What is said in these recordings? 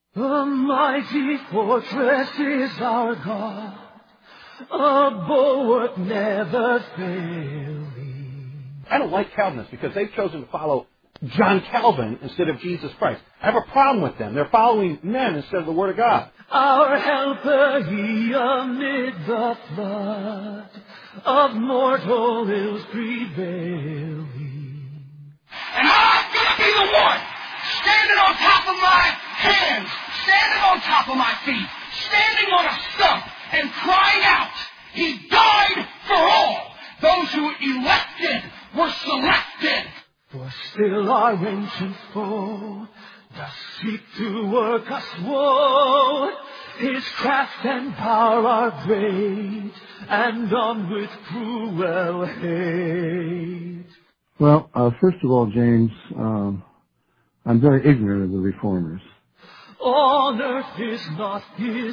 A mighty fortress is our God, a bulwark never failing. I don't like Calvinists because they've chosen to follow John Calvin instead of Jesus Christ. I have a problem with them. They're following men instead of the Word of God. Our helper he amid the flood of mortal ills prevailing. And I'm going to be the one standing on top of my hands, standing on top of my feet, standing on a stump and crying out, He died for all. Those who elected were selected. For still our ancient foe does seek to work us woe. His craft and power are great, and armed with cruel hate. Well, first of all, James, I'm very ignorant of the Reformers. On earth is not his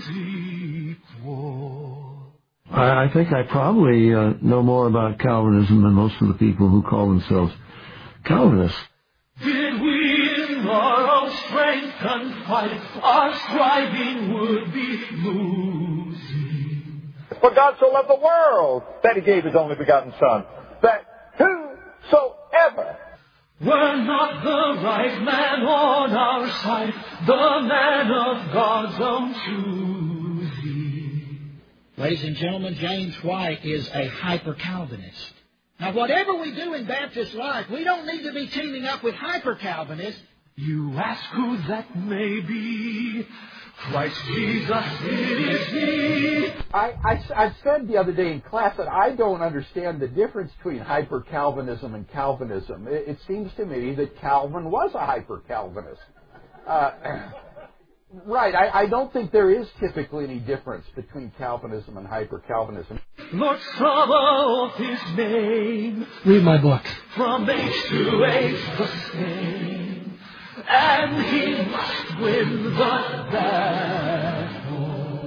equal. I think I probably know more about Calvinism than most of the people who call themselves Calvinists. Did we in our own strength confide, our striving would be losing. For God so loved the world that He gave His only begotten Son, that whosoever were not the right man on our side, the man of God's own choosing. Ladies and gentlemen, James White is a hyper-Calvinist. Now, whatever we do in Baptist life, we don't need to be teaming up with hyper-Calvinists. You ask who that may be. Christ Jesus, it is He. I said the other day in class that I don't understand the difference between hyper-Calvinism and Calvinism. It seems to me that Calvin was a hyper-Calvinist. Right, I don't think there is typically any difference between Calvinism and hyper-Calvinism. Lord Sabaoth his name. Read my book. From age to age the same. And he must win the battle.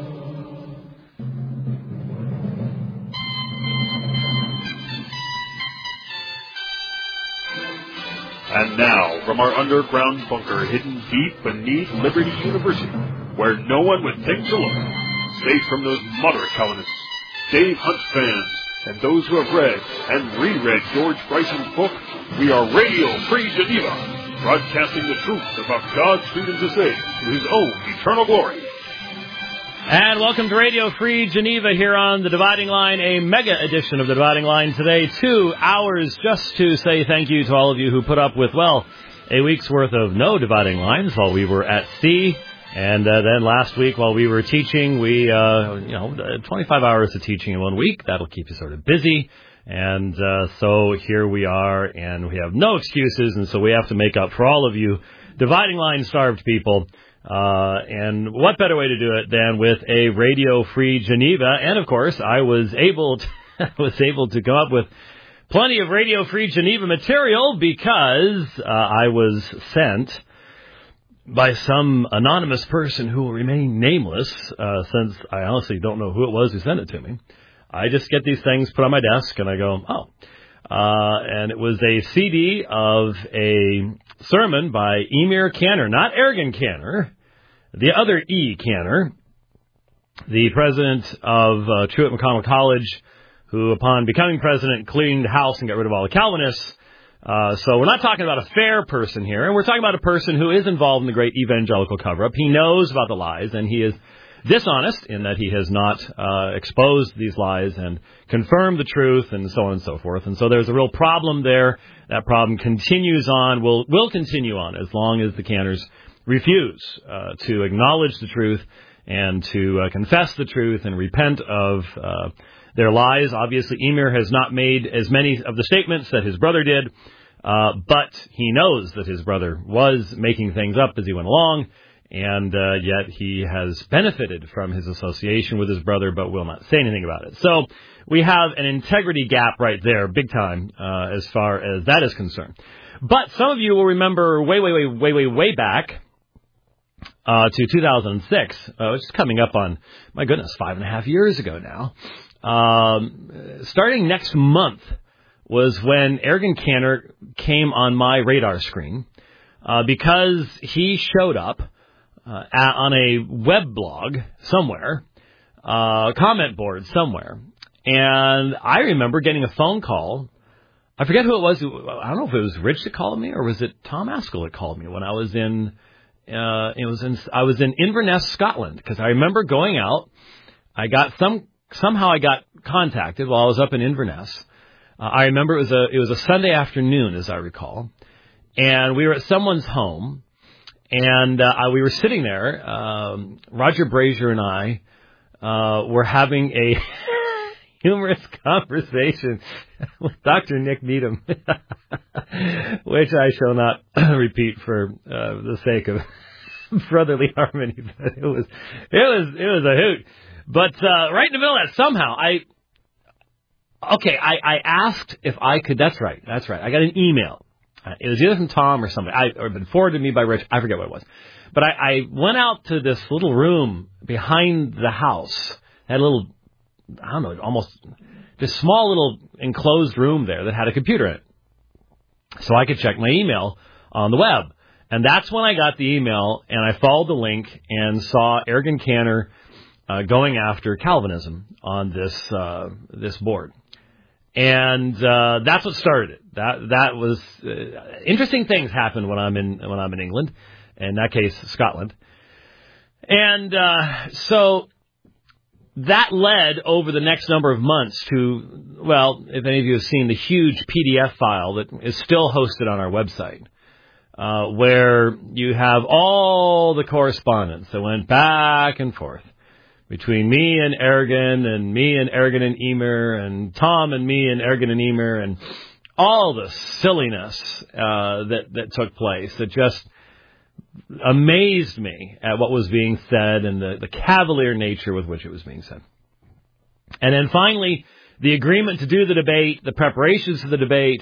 And now, from our underground bunker hidden deep beneath Liberty University, where no one would think to look, safe from those moderate Calvinists, Dave Hunt fans, and those who have read and reread George Bryson's book, we are Radio Free Geneva, broadcasting the truth about God's freedom to save to His own eternal glory. And welcome to Radio Free Geneva here on The Dividing Line, a mega edition of The Dividing Line today. 2 hours just to say thank you to all of you who put up with, well, a week's worth of no dividing lines while we were at sea. And then last week while we were teaching, 25 hours of teaching in 1 week. That'll keep you sort of busy. And so here we are, and we have no excuses, and so we have to make up for all of you dividing line starved people. And what better way to do it than with a Radio Free Geneva? And of course, I was able to come up with plenty of Radio Free Geneva material because I was sent by some anonymous person who will remain nameless, since I honestly don't know who it was who sent it to me. I just get these things put on my desk and I go, oh. And it was a CD of a sermon by Emir Canner, not Ergen Canner, the other E. Canner, the president of Truett McConnell College, who upon becoming president cleaned the house and got rid of all the Calvinists. So we're not talking about a fair person here, and we're talking about a person who is involved in the great evangelical cover-up. He knows about the lies, and he is dishonest in that he has not exposed these lies and confirmed the truth and so on and so forth. And so there's a real problem there. That problem continues on, will continue on as long as the Canners refuse to acknowledge the truth and to confess the truth and repent of their lies. Obviously, Emir has not made as many of the statements that his brother did, but he knows that his brother was making things up as he went along. And yet he has benefited from his association with his brother, but will not say anything about it. So we have an integrity gap right there, big time, as far as that is concerned. But some of you will remember way back to 2006, which is coming up on, my goodness, 5.5 years ago now. Starting next month was when Ergen Canner came on my radar screen because he showed up on a web blog somewhere, comment board somewhere. And I remember getting a phone call. I forget who it was. I don't know if it was Rich that called me or was it Tom Askell that called me when I was in. I was in Inverness, Scotland, because I remember going out. Somehow I got contacted while I was up in Inverness. I remember it was a Sunday afternoon, as I recall, and we were at someone's home, and we were sitting there. Roger Brazier and I were having a humorous conversation with Dr. Nick Needham, which I shall not repeat for the sake of brotherly harmony. But it was a hoot. But right in the middle of that, somehow I asked if I could. That's right. I got an email. It was either from Tom or somebody, or been forwarded to me by Rich. I forget what it was. But I went out to this little room behind the house. Had a little, I don't know, almost this small little enclosed room there that had a computer in it. So I could check my email on the web. And that's when I got the email, and I followed the link and saw Ergen Cantor going after Calvinism on this board. And that's what started it. That was interesting things happen when I'm in England, in that case Scotland. And so that led over the next number of months to, well, if any of you have seen the huge PDF file that is still hosted on our website, where you have all the correspondence that went back and forth between me and Ergen and Emer and Tom and me and Ergen and Emer and all the silliness that took place that just amazed me at what was being said and the cavalier nature with which it was being said. And then finally, the agreement to do the debate, the preparations for the debate,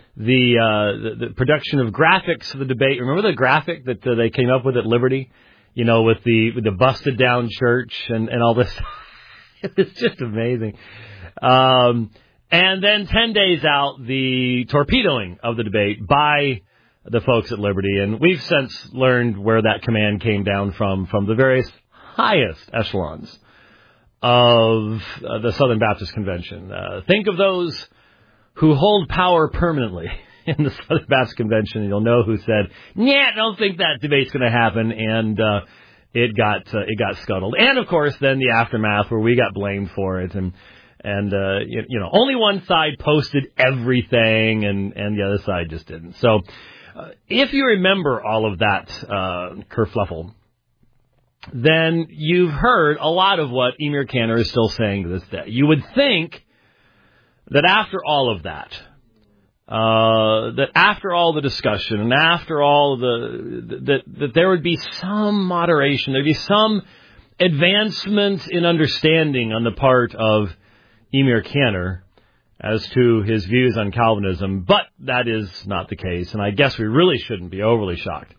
the production of graphics for the debate. Remember the graphic that they came up with at Liberty? You know, with the busted down church and all this. It's just amazing. And then 10 days out, the torpedoing of the debate by the folks at Liberty. And we've since learned where that command came down from the various highest echelons of the Southern Baptist Convention. Think of those who hold power permanently in the Southern Baptist Convention. You'll know who said, "Yeah, I don't think that debate's going to happen," and it got scuttled. And of course, then the aftermath where we got blamed for it, and only one side posted everything, and the other side just didn't. So, if you remember all of that kerfluffle, then you've heard a lot of what Emer Cantor is still saying to this day. You would think that after all of that, that after all the discussion and after all that there would be some moderation, there'd be some advancement in understanding on the part of Emer Cantor as to his views on Calvinism, but that is not the case, and I guess we really shouldn't be overly shocked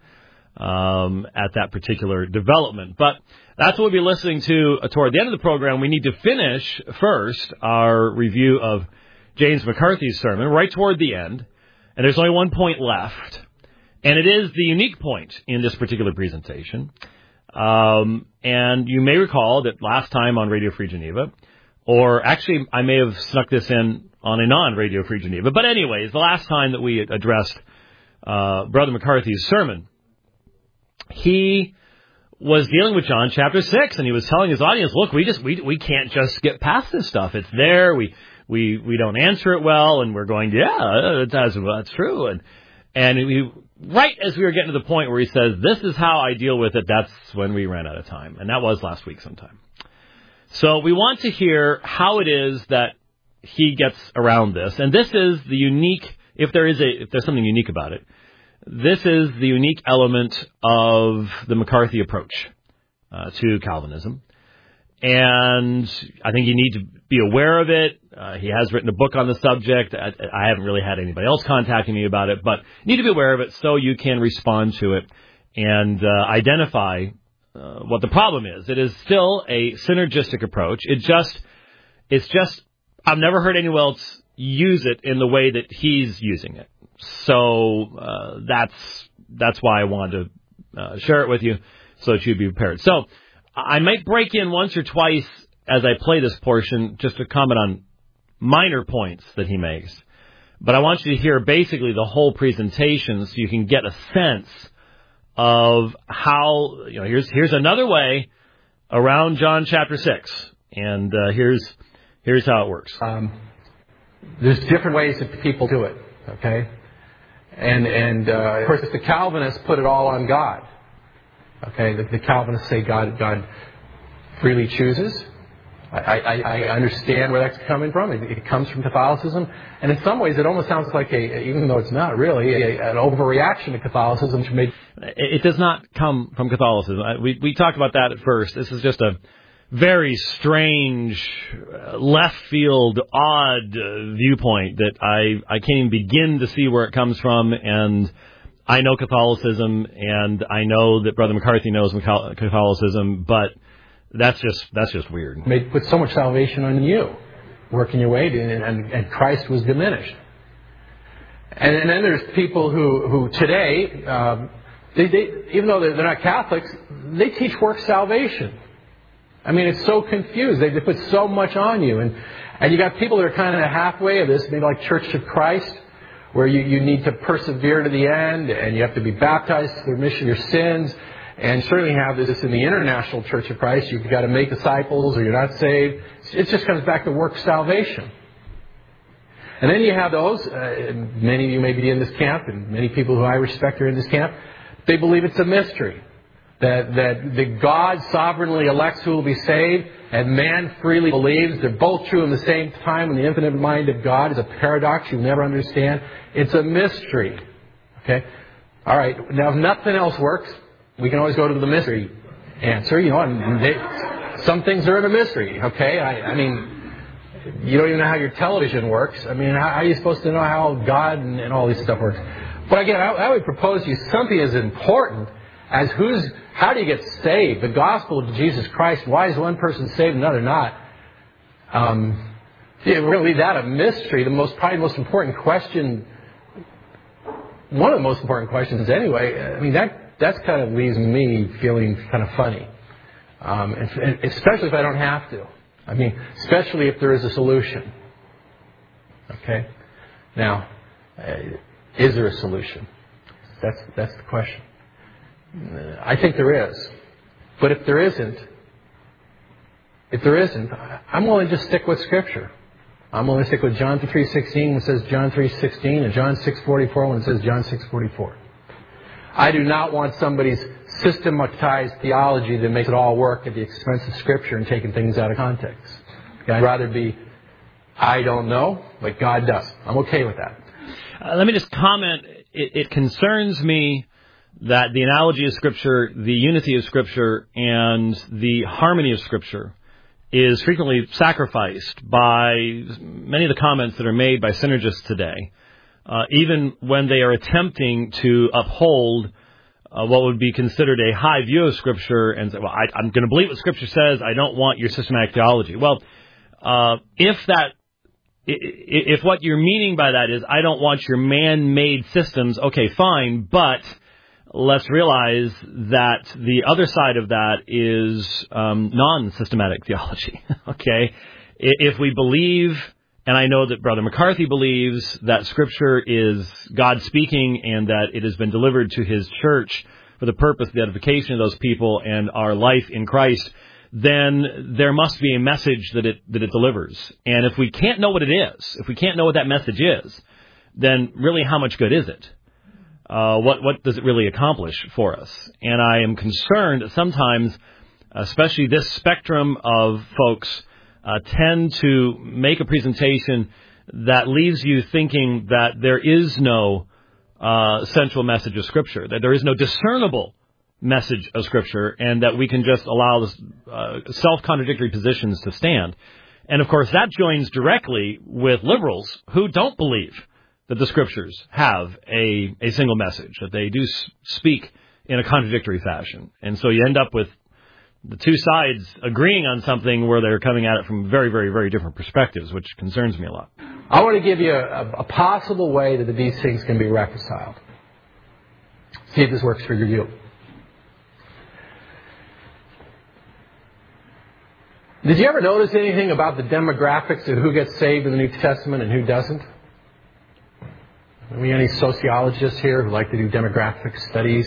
at that particular development. But that's what we'll be listening to toward the end of the program. We need to finish first our review of James McCarthy's sermon right toward the end, and there's only one point left, and it is the unique point in this particular presentation. And you may recall that last time on Radio Free Geneva, or actually I may have snuck this in on a non-Radio Free Geneva, but anyways, the last time that we addressed Brother McCarthy's sermon, he was dealing with John chapter 6, and he was telling his audience, look, we can't just get past this stuff. It's there. We don't answer it well, and we're going, that's true. And we, right as we were getting to the point where he says, this is how I deal with it, that's when we ran out of time. And that was last week sometime. So we want to hear how it is that he gets around this. And this is the unique, if there's something unique about it, this is the unique element of the McCarthy approach to Calvinism. And I think you need to be aware of it. He has written a book on the subject. I haven't really had anybody else contacting me about it, but you need to be aware of it so you can respond to it and identify what the problem is. It is still a synergistic approach. It's just I've never heard anyone else use it in the way that he's using it. So that's why I wanted to share it with you so that you'd be prepared. So I might break in once or twice as I play this portion just to comment on minor points that he makes. But I want you to hear basically the whole presentation so you can get a sense of how, here's another way around John chapter 6. And here's how it works. There's different ways that people do it, okay? And of course, the Calvinists put it all on God. Okay, the Calvinists say God freely chooses. I understand where that's coming from. It comes from Catholicism. And in some ways, it almost sounds like, even though it's not really, an overreaction to Catholicism. It does not come from Catholicism. We talked about that at first. This is just a very strange, left field, odd viewpoint that I can't even begin to see where it comes from. And I know Catholicism, and I know that Brother McCarthy knows Catholicism, but that's just weird. They put so much salvation on you, working your way, and Christ was diminished. And then there's people who today, they even though they're not Catholics, they teach works salvation. I mean, it's so confused. They put so much on you. And you got people that are kind of halfway of this, maybe like Church of Christ, where you need to persevere to the end, and you have to be baptized for the remission of your sins. And certainly have this in the International Church of Christ. You've got to make disciples or you're not saved. It just comes back to work salvation. And then you have those, many of you may be in this camp, and many people who I respect are in this camp. They believe it's a mystery. That God sovereignly elects who will be saved, and man freely believes. They're both true in the same time, and the infinite mind of God is a paradox you'll never understand. It's a mystery. Okay? All right. Now, if nothing else works, we can always go to the mystery answer, and some things are in a mystery, okay? I mean, you don't even know how your television works. I mean, how are you supposed to know how God and all this stuff works? But again, I would propose to you something as important as how do you get saved? The gospel of Jesus Christ, why is one person saved and another not? We're going to leave that a mystery. Probably the most important question, one of the most important questions anyway, I mean, that kind of leaves me feeling kind of funny, and especially if I don't have to. I mean, especially if there is a solution. Okay? Now, is there a solution? That's the question. I think there is. But if there isn't, I'm willing to just stick with Scripture. I'm willing to stick with John 3:16 when it says John 3:16 and John 6:44 when it says John 6:44. I do not want somebody's systematized theology that makes it all work at the expense of Scripture and taking things out of context. I'd rather be, I don't know, but God does. I'm okay with that. Let me just comment. It concerns me that the analogy of Scripture, the unity of Scripture, and the harmony of Scripture is frequently sacrificed by many of the comments that are made by synergists today. Even when they are attempting to uphold what would be considered a high view of Scripture and say, well, I'm going to believe what Scripture says, I don't want your systematic theology. Well, if what you're meaning by that is, I don't want your man-made systems, okay, fine, but let's realize that the other side of that is non-systematic theology, okay? If we believe... And I know that Brother McCarthy believes that Scripture is God speaking and that it has been delivered to His church for the purpose of the edification of those people and our life in Christ, then there must be a message that it delivers. And if we can't know what it is, if we can't know what that message is, then really how much good is it? What does it really accomplish for us? And I am concerned that sometimes, especially this spectrum of folks, tend to make a presentation that leaves you thinking that there is no central message of Scripture, that there is no discernible message of Scripture, and that we can just allow this, self-contradictory positions to stand. And, of course, that joins directly with liberals who don't believe that the Scriptures have a single message, that they do speak in a contradictory fashion. And so you end up with the two sides agreeing on something where they're coming at it from very, very, very different perspectives, which concerns me a lot. I want to give you a possible way that these things can be reconciled. See if this works for you. Did you ever notice anything about the demographics of who gets saved in the New Testament and who doesn't? Are we any sociologists here who like to do demographic studies?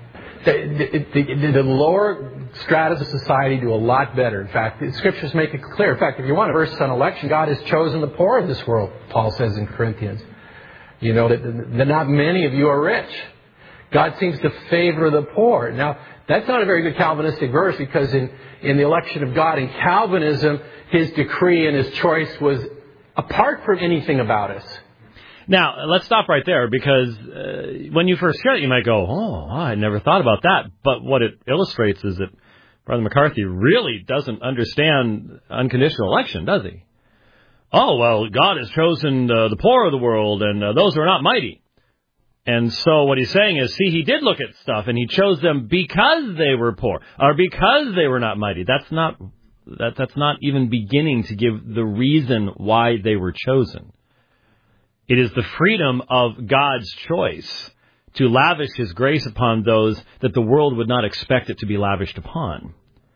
The lower stratas of society do a lot better. In fact, the Scriptures make it clear. In fact, if you want a verse on election, God has chosen the poor of this world, Paul says in Corinthians. You know that not many of you are rich. God seems to favor the poor. Now, that's not a very good Calvinistic verse, because in the election of God, in Calvinism, His decree and His choice was apart from anything about us. Now, let's stop right there, because when you first hear it, you might go, oh, I never thought about that. But what it illustrates is that Brother McCarthy really doesn't understand unconditional election, does he? Oh, well, God has chosen the poor of the world and those who are not mighty. And so what he's saying is, see, He did look at stuff and He chose them because they were poor or because they were not mighty. That's not even beginning to give the reason why they were chosen. It is the freedom of God's choice to lavish His grace upon those that the world would not expect it to be lavished upon.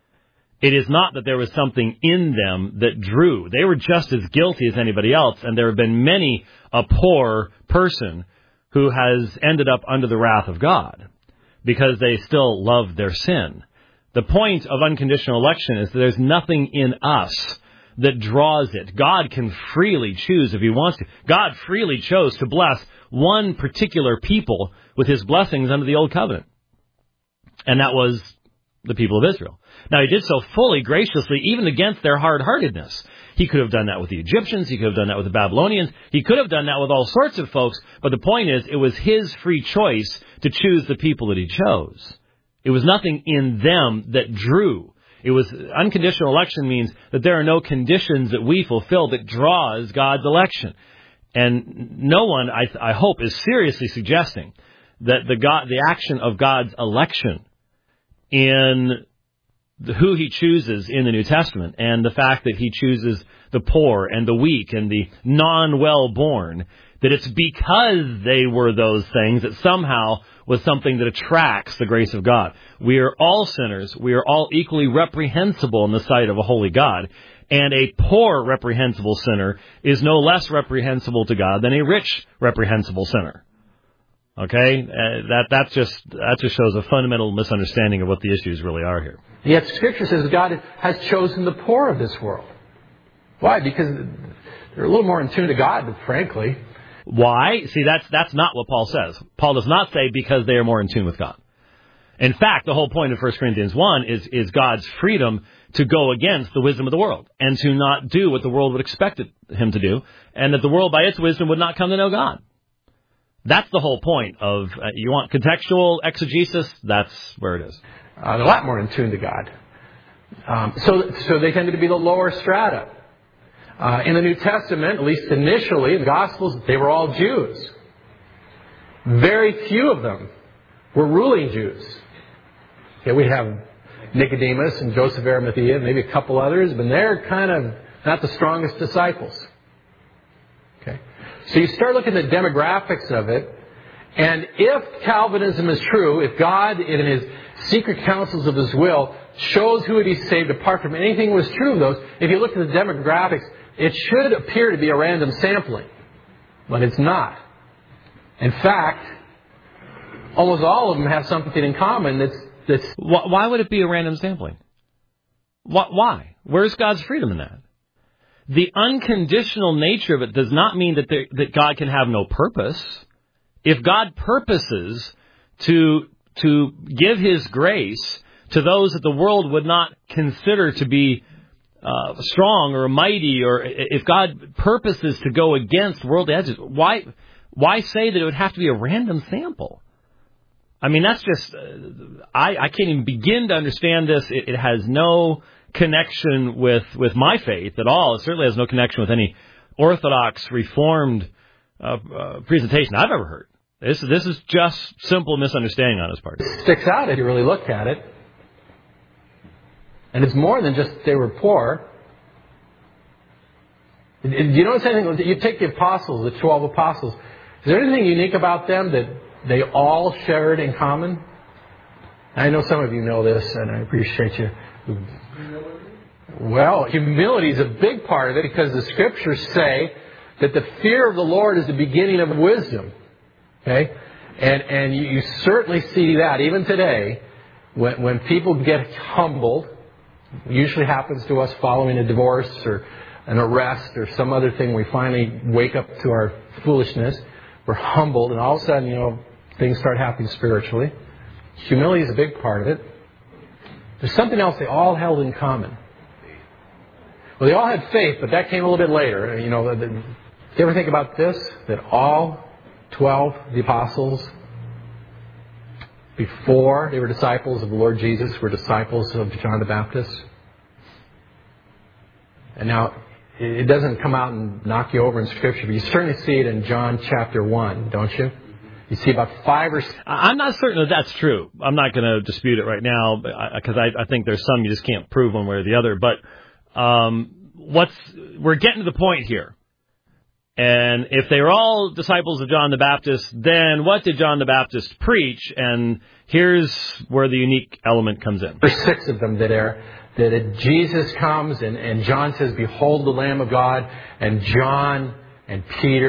It is not that there was something in them that drew. They were just as guilty as anybody else, and there have been many a poor person who has ended up under the wrath of God because they still love their sin. The point of unconditional election is that there's nothing in us that draws it. God can freely choose if He wants to. God freely chose to bless one particular people with His blessings under the Old Covenant. And that was the people of Israel. Now, He did so fully, graciously, even against their hard-heartedness. He could have done that with the Egyptians. He could have done that with the Babylonians. He could have done that with all sorts of folks. But the point is, it was His free choice to choose the people that He chose. It was nothing in them that drew. It was unconditional election means that there are no conditions that we fulfill that draws God's election. And no one, I hope, is seriously suggesting that the action of God's election in who He chooses in the New Testament and the fact that He chooses the poor and the weak and the non-well-born, that it's because they were those things that somehow was something that attracts the grace of God. We are all sinners. We are all equally reprehensible in the sight of a holy God. And a poor reprehensible sinner is no less reprehensible to God than a rich reprehensible sinner. Okay? That just shows a fundamental misunderstanding of what the issues really are here. Yet Scripture says God has chosen the poor of this world. Why? Because they're a little more in tune to God, frankly. Why? See, that's not what Paul says. Paul does not say because they are more in tune with God. In fact, the whole point of 1 Corinthians 1 is God's freedom to go against the wisdom of the world and to not do what the world would expect Him to do, and that the world by its wisdom would not come to know God. That's the whole point of, you want contextual exegesis? That's where it is. They're a lot more in tune to God. So they tended to be the lower strata. In the New Testament, at least initially, in the Gospels, they were all Jews. Very few of them were ruling Jews. Okay, we have Nicodemus and Joseph of Arimathea, maybe a couple others, but they're kind of not the strongest disciples. Okay, so you start looking at the demographics of it, and if Calvinism is true, if God, in His secret counsels of His will, shows who would be saved apart from anything that was true of those, if you look at the demographics, it should appear to be a random sampling, but it's not. In fact, almost all of them have something in common that's... Why would it be a random sampling? Why? Where's God's freedom in that? The unconditional nature of it does not mean that God can have no purpose. If God purposes to give His grace to those that the world would not consider to be strong or mighty, or if God purposes to go against worldly edges, why say that it would have to be a random sample? I mean, that's just, I can't even begin to understand this. It has no connection with my faith at all. It certainly has no connection with any Orthodox Reformed presentation I've ever heard. This is just simple misunderstanding on his part. It sticks out if you really look at it. And it's more than just they were poor. Do you notice anything? You take the apostles, the 12 apostles. Is there anything unique about them that they all shared in common? I know some of you know this, and I appreciate you. Well, humility is a big part of it because the Scriptures say that the fear of the Lord is the beginning of wisdom. Okay? And you certainly see that even today when people get humbled. Usually happens to us following a divorce or an arrest or some other thing. We finally wake up to our foolishness. We're humbled, and all of a sudden, things start happening spiritually. Humility is a big part of it. There's something else they all held in common. Well, they all had faith, but that came a little bit later. You ever think about this? That all 12 of the apostles, before they were disciples of the Lord Jesus, were disciples of John the Baptist. And now, it doesn't come out and knock you over in Scripture, but you certainly see it in John chapter 1, don't you? You see about 5 or 6... I'm not certain that that's true. I'm not going to dispute it right now, because I think there's some you just can't prove one way or the other. But we're getting to the point here. And if they were all disciples of John the Baptist, then what did John the Baptist preach? And here's where the unique element comes in. There's 6 of them that Jesus comes and John says, "Behold the Lamb of God," and John and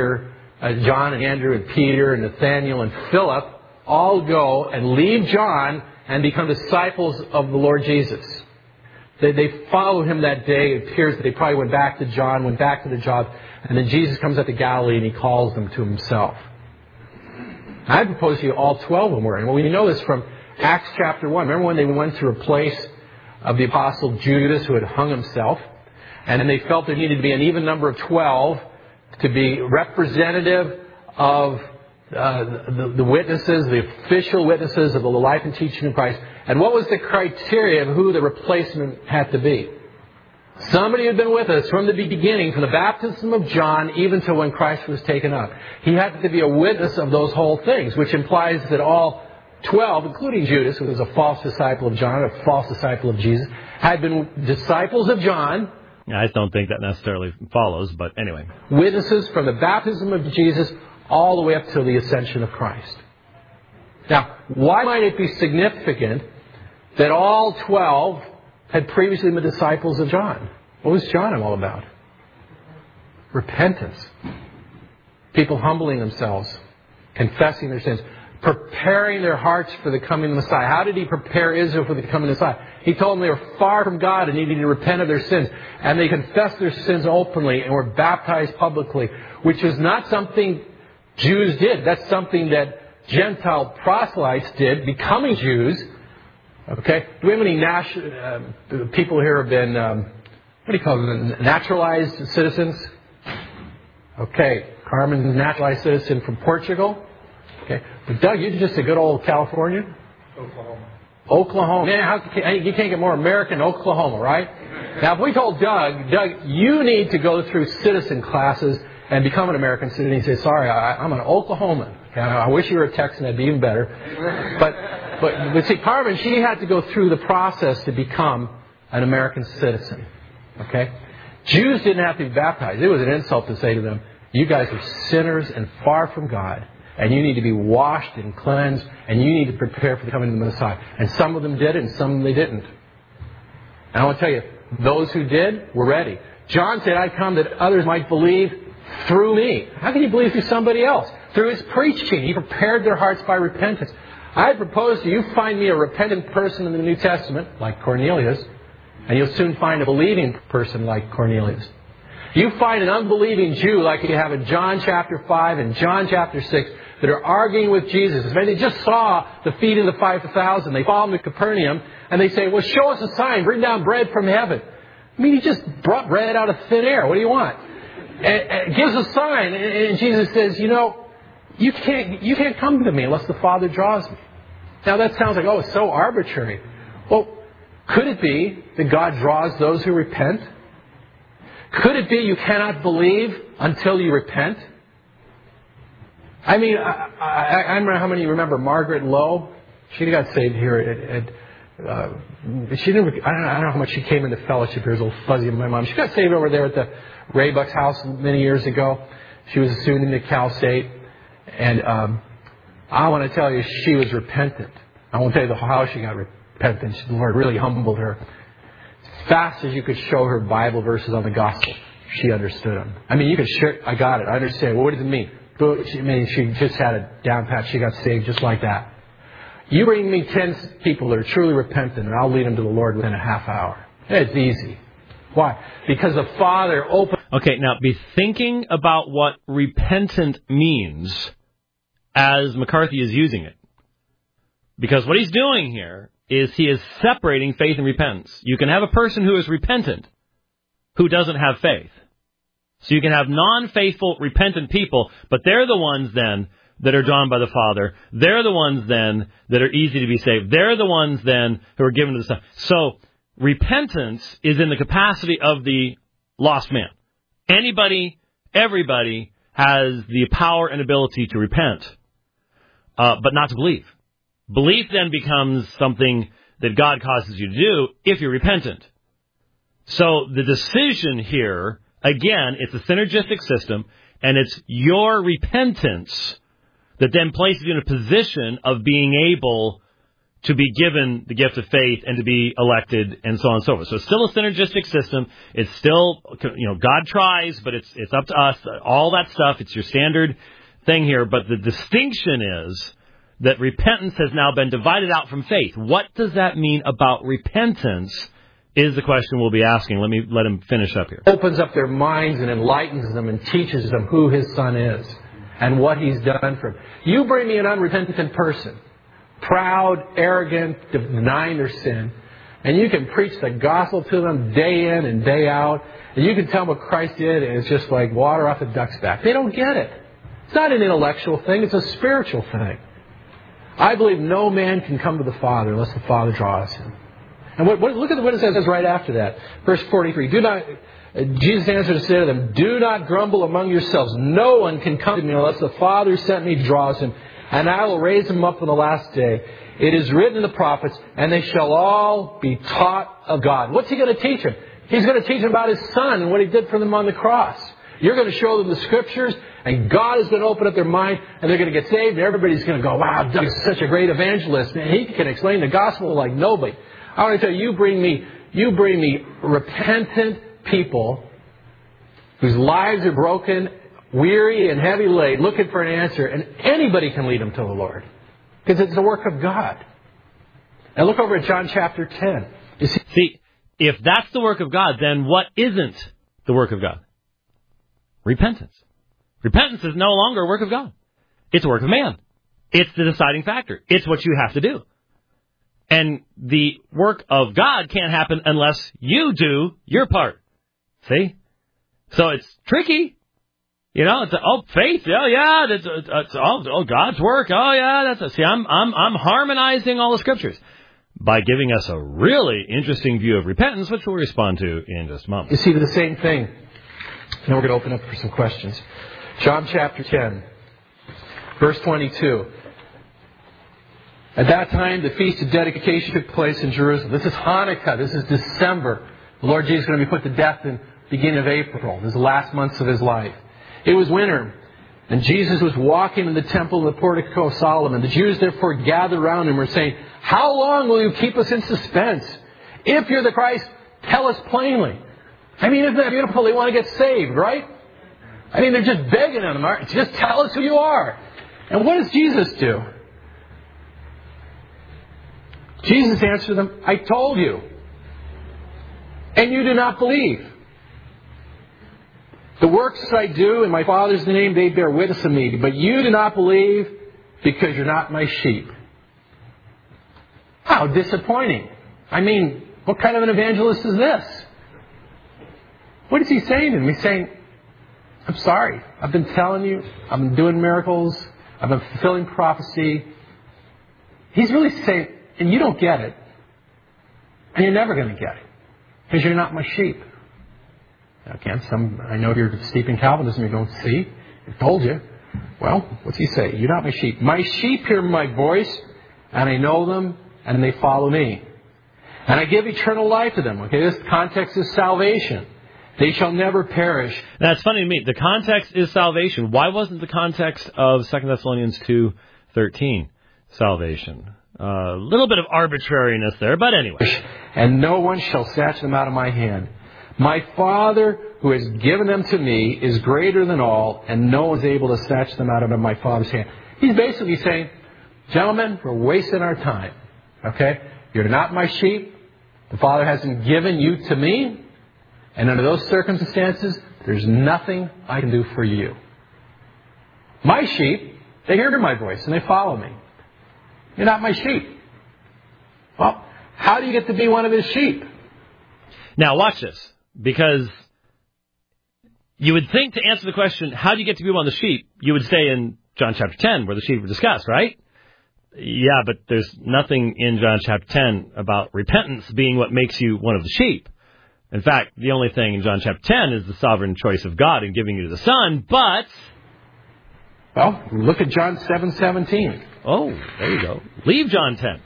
Andrew and Peter and Nathaniel and Philip all go and leave John and become disciples of the Lord Jesus. They followed him that day. It appears that they probably went back to John, went back to the job, and then Jesus comes up to Galilee and he calls them to himself. I propose to you all 12 of them were. And we know this from Acts chapter 1. Remember when they went to replace of the apostle Judas, who had hung himself, and then they felt there needed to be an even number of 12 to be representative of the witnesses, the official witnesses of the life and teaching of Christ. And what was the criteria of who the replacement had to be? Somebody who had been with us from the beginning, from the baptism of John, even to when Christ was taken up. He had to be a witness of those whole things, which implies that all 12, including Judas, who was a false disciple of John, a false disciple of Jesus, had been disciples of John. I don't think that necessarily follows, but anyway. Witnesses from the baptism of Jesus all the way up to the ascension of Christ. Now, why might it be significant that all 12 had previously been disciples of John? What was John all about? Repentance. People humbling themselves, confessing their sins, preparing their hearts for the coming of the Messiah. How did he prepare Israel for the coming of the Messiah? He told them they were far from God and needed to repent of their sins. And they confessed their sins openly and were baptized publicly, which is not something Jews did. That's something that Gentile proselytes did, becoming Jews. Okay? Do we have any people here have been, what do you call them, naturalized citizens? Okay. Carmen's a naturalized citizen from Portugal. Okay. But Doug, you're just a good old Californian? Oklahoma. Man, you can't get more American than Oklahoma, right? Now, if we told Doug, you need to go through citizen classes and become an American citizen, he'd say, sorry, I'm an Oklahoman. Okay, I wish you were a Texan, that'd be even better. But see, Carmen, she had to go through the process to become an American citizen. Okay? Jews didn't have to be baptized. It was an insult to say to them, you guys are sinners and far from God, and you need to be washed and cleansed, and you need to prepare for the coming of the Messiah. And some of them did it, and some of them they didn't. And I want to tell you, those who did were ready. John said, I'd come that others might believe through me. How can you believe through somebody else? Through his preaching. He prepared their hearts by repentance. I propose to you, find me a repentant person in the New Testament, like Cornelius, and you'll soon find a believing person like Cornelius. You find an unbelieving Jew like you have in John chapter 5 and John chapter 6 that are arguing with Jesus. They just saw the feeding of the 5,000. They follow him to Capernaum and they say, well, show us a sign. Bring down bread from heaven. I mean, he just brought bread out of thin air. What do you want? And gives a sign. And Jesus says, you can't come to me unless the Father draws me. Now that sounds like, it's so arbitrary. Well, could it be that God draws those who repent? Could it be you cannot believe until you repent? I mean, I remember how many remember Margaret Lowe? She got saved here she never. I don't know how much she came into fellowship here. It was a little fuzzy in my mind. She got saved over there at the Raybuck's house many years ago. She was a student at Cal State. And I want to tell you, she was repentant. I won't tell you how she got repentant. The Lord really humbled her. fast as you could show her Bible verses on the gospel, she understood them. I mean, you could share, I got it, I understand. Well, what does it mean? She just had it down pat. She got saved just like that. You bring me 10 people that are truly repentant, and I'll lead them to the Lord within a half hour. It's easy. Why? Because the Father opened... Okay, now be thinking about what repentant means as McCarthy is using it. Because what he's doing here is he is separating faith and repentance. You can have a person who is repentant who doesn't have faith. So you can have non-faithful, repentant people, but they're the ones then that are drawn by the Father. They're the ones then that are easy to be saved. They're the ones then who are given to the Son. So repentance is in the capacity of the lost man. Anybody, everybody has the power and ability to repent, but not to believe. Belief then becomes something that God causes you to do if you're repentant. So the decision here, again, it's a synergistic system, and it's your repentance that then places you in a position of being able to be given the gift of faith and to be elected and so on and so forth. So it's still a synergistic system. It's still, God tries, but it's up to us. All that stuff, it's your standard thing here. But the distinction is that repentance has now been divided out from faith. What does that mean about repentance is the question we'll be asking. Let him finish up here. Opens up their minds and enlightens them and teaches them who His Son is and what He's done for them. You bring me an unrepentant person, proud, arrogant, denying their sin, and you can preach the gospel to them day in and day out, and you can tell them what Christ did, and it's just like water off a duck's back. They don't get it. It's not an intellectual thing, it's a spiritual thing. I believe no man can come to the Father unless the Father draws him. And look at what it says right after that. Verse 43. Jesus answered and said to them, do not grumble among yourselves. No one can come to me unless the Father sent me draws him, and I will raise him up on the last day. It is written in the prophets, and they shall all be taught of God. What's He going to teach them? He's going to teach them about His Son and what He did for them on the cross. You're going to show them the Scriptures, and God is going to open up their mind, and they're going to get saved, and everybody's going to go, wow, Doug is such a great evangelist. And he can explain the gospel like nobody. I want to tell you, you bring me repentant people whose lives are broken, weary and heavy laden, looking for an answer, and anybody can lead them to the Lord. Because it's the work of God. Now look over at John chapter 10. See, if that's the work of God, then what isn't the work of God? Repentance. Repentance is no longer a work of God. It's a work of man. It's the deciding factor. It's what you have to do. And the work of God can't happen unless you do your part. See? So it's tricky. It's faith. Oh yeah, that's God's work. Oh yeah, I'm harmonizing all the Scriptures by giving us a really interesting view of repentance, which we'll respond to in just a moment. You see, the same thing. Now we're going to open up for some questions. John chapter 10, verse 22. At that time, the Feast of Dedication took place in Jerusalem. This is Hanukkah. This is December. The Lord Jesus is going to be put to death in the beginning of April. This is the last months of His life. It was winter, and Jesus was walking in the temple in the portico of Solomon. The Jews therefore gathered around Him and were saying, how long will you keep us in suspense? If you're the Christ, tell us plainly. I mean, isn't that beautiful? They want to get saved, right? I mean, they're just begging on Him. Just tell us who you are. And what does Jesus do? Jesus answered them, I told you, and you do not believe. The works I do in my Father's name, they bear witness of me, but you do not believe because you're not my sheep. How disappointing. I mean, what kind of an evangelist is this? What is he saying to them? He's saying, I'm sorry. I've been telling you. I've been doing miracles. I've been fulfilling prophecy. He's really saying, and you don't get it. And you're never going to get it. Because you're not my sheep. Again, I know you're steep in Calvinism. You don't see. I told you. Well, what's he say? You're not my sheep. My sheep hear my voice, and I know them, and they follow me. And I give eternal life to them. Okay, this context is salvation. They shall never perish. That's funny to me. The context is salvation. Why wasn't the context of 2 Thessalonians 2:13 salvation? A little bit of arbitrariness there, but anyway. And no one shall snatch them out of my hand. My Father who has given them to me is greater than all, and no one's able to snatch them out of my Father's hand. He's basically saying, gentlemen, we're wasting our time. Okay? You're not my sheep. The Father hasn't given you to me. And under those circumstances, there's nothing I can do for you. My sheep, they hear my voice and they follow me. You're not my sheep. Well, how do you get to be one of his sheep? Now watch this, because you would think to answer the question, how do you get to be one of the sheep, you would say in John chapter 10, where the sheep were discussed, right? Yeah, but there's nothing in John chapter 10 about repentance being what makes you one of the sheep. In fact, the only thing in John chapter 10 is the sovereign choice of God in giving you the Son, but... Well, look at John 7:17. Oh, there you go. Leave John 10.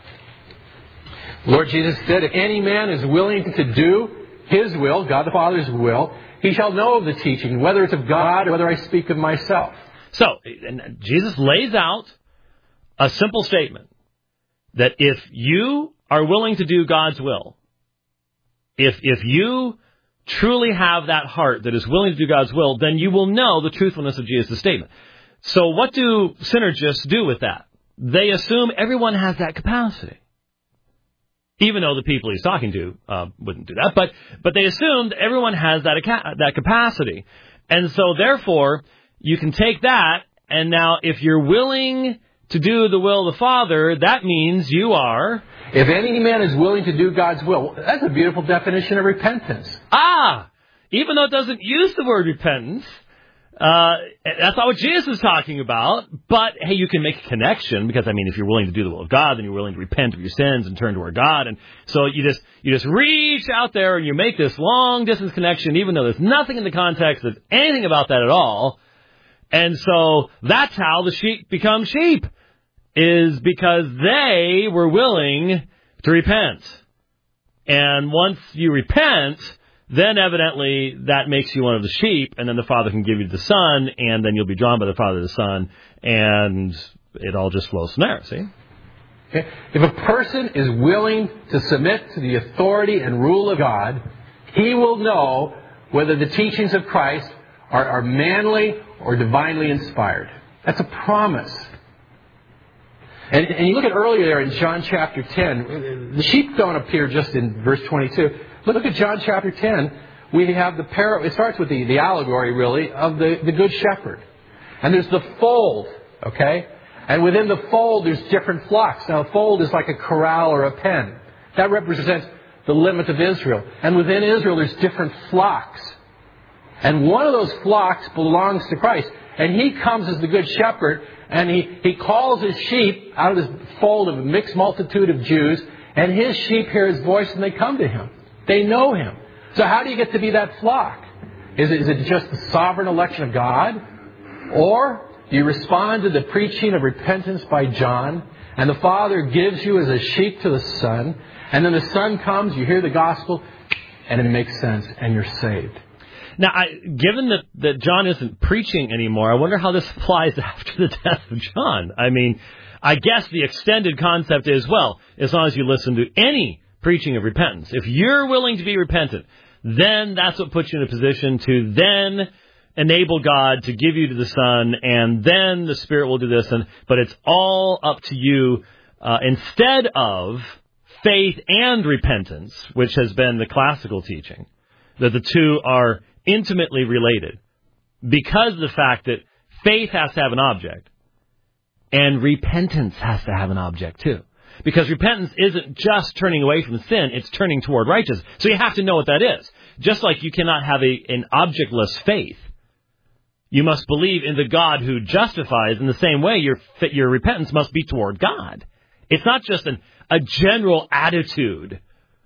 Lord Jesus said, if any man is willing to do his will, God the Father's will, he shall know of the teaching, whether it's of God or whether I speak of myself. So, and Jesus lays out a simple statement that if you are willing to do God's will, if you truly have that heart that is willing to do God's will, then you will know the truthfulness of Jesus' statement. So what do synergists do with that? They assume everyone has that capacity. Even though the people he's talking to wouldn't do that, but they assume that everyone has that capacity. And so therefore, you can take that, and now if you're willing to do the will of the Father, that means you are... If any man is willing to do God's will, that's a beautiful definition of repentance. Even though it doesn't use the word repentance, that's not what Jesus is talking about. But, hey, you can make a connection, because, I mean, if you're willing to do the will of God, then you're willing to repent of your sins and turn toward God. And so you just reach out there and you make this long-distance connection, even though there's nothing in the context of anything about that at all. And so that's how the sheep become sheep, is because they were willing to repent. And once you repent, then evidently that makes you one of the sheep, and then the Father can give you the Son, and then you'll be drawn by the Father and the Son, and it all just flows from there, see? Okay. If a person is willing to submit to the authority and rule of God, he will know whether the teachings of Christ are manly or divinely inspired. That's a promise. And you look at earlier there in John chapter 10, the sheep don't appear just in verse 22. Look at John chapter 10. We have the parable. It starts with the allegory, really, of the good shepherd. And there's the fold, okay? And within the fold, there's different flocks. Now, a fold is like a corral or a pen. That represents the limit of Israel. And within Israel, there's different flocks. And one of those flocks belongs to Christ. And He comes as the good shepherd, and He calls His sheep out of this fold of a mixed multitude of Jews, and His sheep hear His voice and they come to Him. They know Him. So how do you get to be that flock? Is it just the sovereign election of God? Or do you respond to the preaching of repentance by John, and the Father gives you as a sheep to the Son, and then the Son comes, you hear the gospel, and it makes sense, and you're saved. Now, given that John isn't preaching anymore, I wonder how this applies after the death of John. I mean, I guess the extended concept is, well, as long as you listen to any preaching of repentance, if you're willing to be repentant, then that's what puts you in a position to then enable God to give you to the Son, and then the Spirit will do this. But it's all up to you instead of faith and repentance, which has been the classical teaching, that the two are intimately related because of the fact that faith has to have an object and repentance has to have an object too. Because repentance isn't just turning away from sin, it's turning toward righteousness. So you have to know what that is. Just like you cannot have an objectless faith. You must believe in the God who justifies. In the same way, your repentance must be toward God. It's not just a general attitude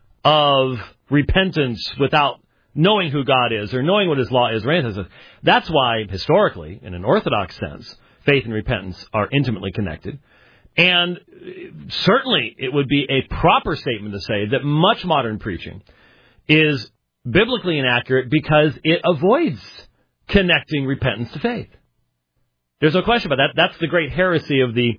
of repentance without knowing who God is or knowing what His law is. That's why, historically, in an Orthodox sense, faith and repentance are intimately connected. And certainly it would be a proper statement to say that much modern preaching is biblically inaccurate because it avoids connecting repentance to faith. There's no question about that. That's the great heresy of the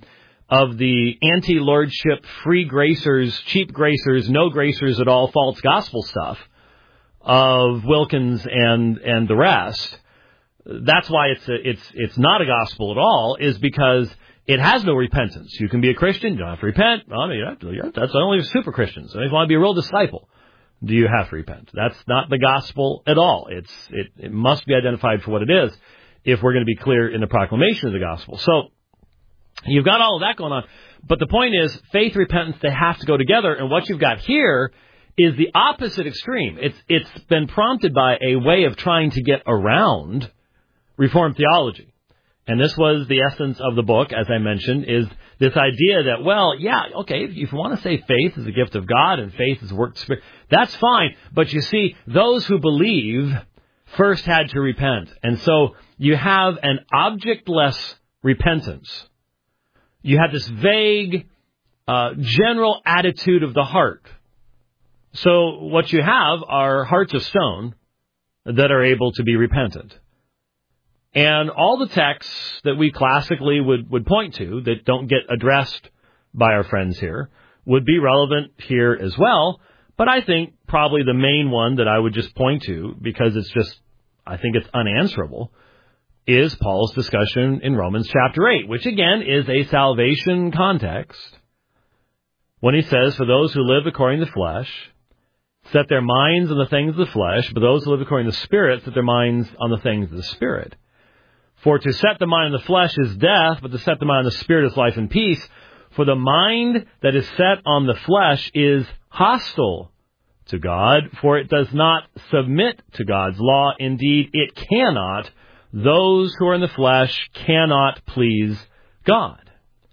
of the anti-lordship, free gracers, cheap gracers, no gracers at all, false gospel stuff of Wilkins and the rest. That's why it's not a gospel at all, is because it has no repentance. You can be a Christian, you don't have to repent. Well, that's only super Christians. If you want to be a real disciple, do you have to repent? That's not the gospel at all. It must be identified for what it is if we're going to be clear in the proclamation of the gospel. So you've got all of that going on. But the point is, faith, repentance, they have to go together. And what you've got here is the opposite extreme. It's been prompted by a way of trying to get around Reformed theology. And this was the essence of the book, as I mentioned, is this idea that, well, yeah, okay, if you want to say faith is a gift of God and faith is a work of the Spirit, that's fine. But you see, those who believe first had to repent. And so you have an objectless repentance. You have this vague, general attitude of the heart. So what you have are hearts of stone that are able to be repentant. And all the texts that we classically would point to that don't get addressed by our friends here would be relevant here as well. But I think probably the main one that I would just point to, because I think it's unanswerable, is Paul's discussion in Romans chapter 8, which again is a salvation context. When he says, for those who live according to the flesh, set their minds on the things of the flesh, but those who live according to the Spirit, set their minds on the things of the Spirit. For to set the mind on the flesh is death, but to set the mind on the Spirit is life and peace. For the mind that is set on the flesh is hostile to God, for it does not submit to God's law. Indeed, it cannot. Those who are in the flesh cannot please God.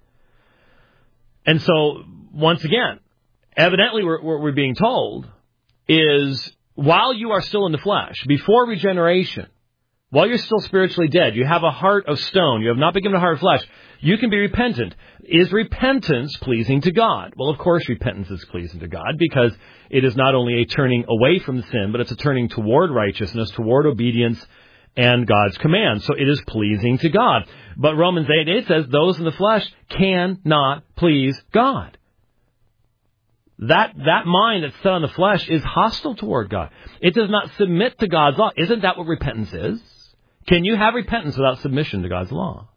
And so, once again, evidently what we're being told is, while you are still in the flesh, before regeneration, while you're still spiritually dead, you have a heart of stone, you have not been given a heart of flesh, you can be repentant. Is repentance pleasing to God? Well, of course repentance is pleasing to God, because it is not only a turning away from sin, but it's a turning toward righteousness, toward obedience, and God's command. So it is pleasing to God. But Romans 8:8 says, those in the flesh cannot please God. That mind that's set on the flesh is hostile toward God. It does not submit to God's law. Isn't that what repentance is? Can you have repentance without submission to God's law?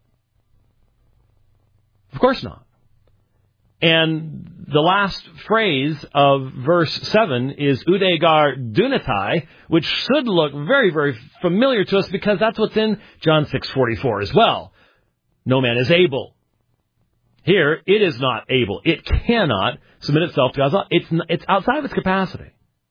Of course not. And the last phrase of verse 7 is Udegar Dunatai, which should look very, very familiar to us, because that's what's in John 6:44 as well. No man is able. Here, it is not able. It cannot submit itself to God's law. It's outside of its capacity.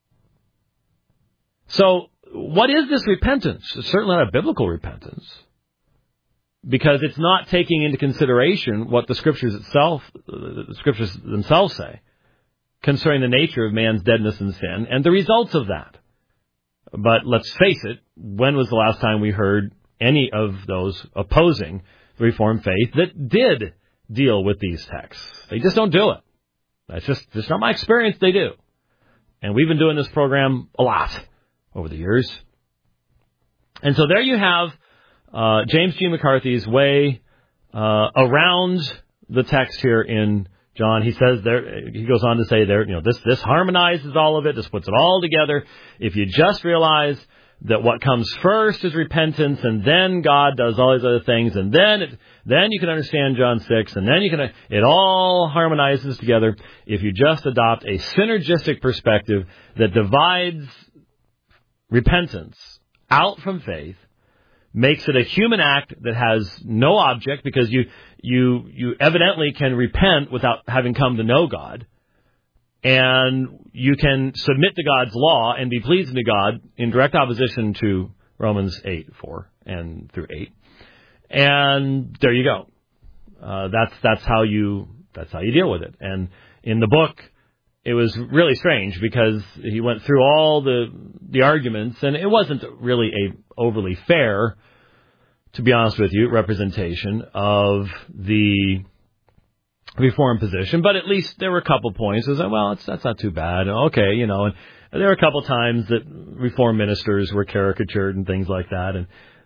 So, what is this repentance? It's certainly not a biblical repentance, because it's not taking into consideration what the Scriptures themselves say concerning the nature of man's deadness and sin and the results of that. But let's face it, when was the last time we heard any of those opposing the Reformed faith that did deal with these texts? They just don't do it. That's just not my experience. They do. And we've been doing this program a lot over the years. And so there you have James G. McCarthy's way around the text here in John. He says there, he goes on to say there, this harmonizes all of it. This puts it all together. If you just realize that what comes first is repentance, and then God does all these other things, and then you can understand John 6, and then it all harmonizes together if you just adopt a synergistic perspective that divides repentance out from faith, makes it a human act that has no object, because you evidently can repent without having come to know God. And you can submit to God's law and be pleasing to God in direct opposition to Romans 8:4 and through 8. And there you go. That's how you deal with it. And in the book, it was really strange, because he went through all the arguments, and it wasn't really a overly fair, to be honest with you, representation of the Reformed position, but at least there were a couple points. It was like, well, that's not too bad. Okay, and there were a couple times that Reformed ministers were caricatured and things like that.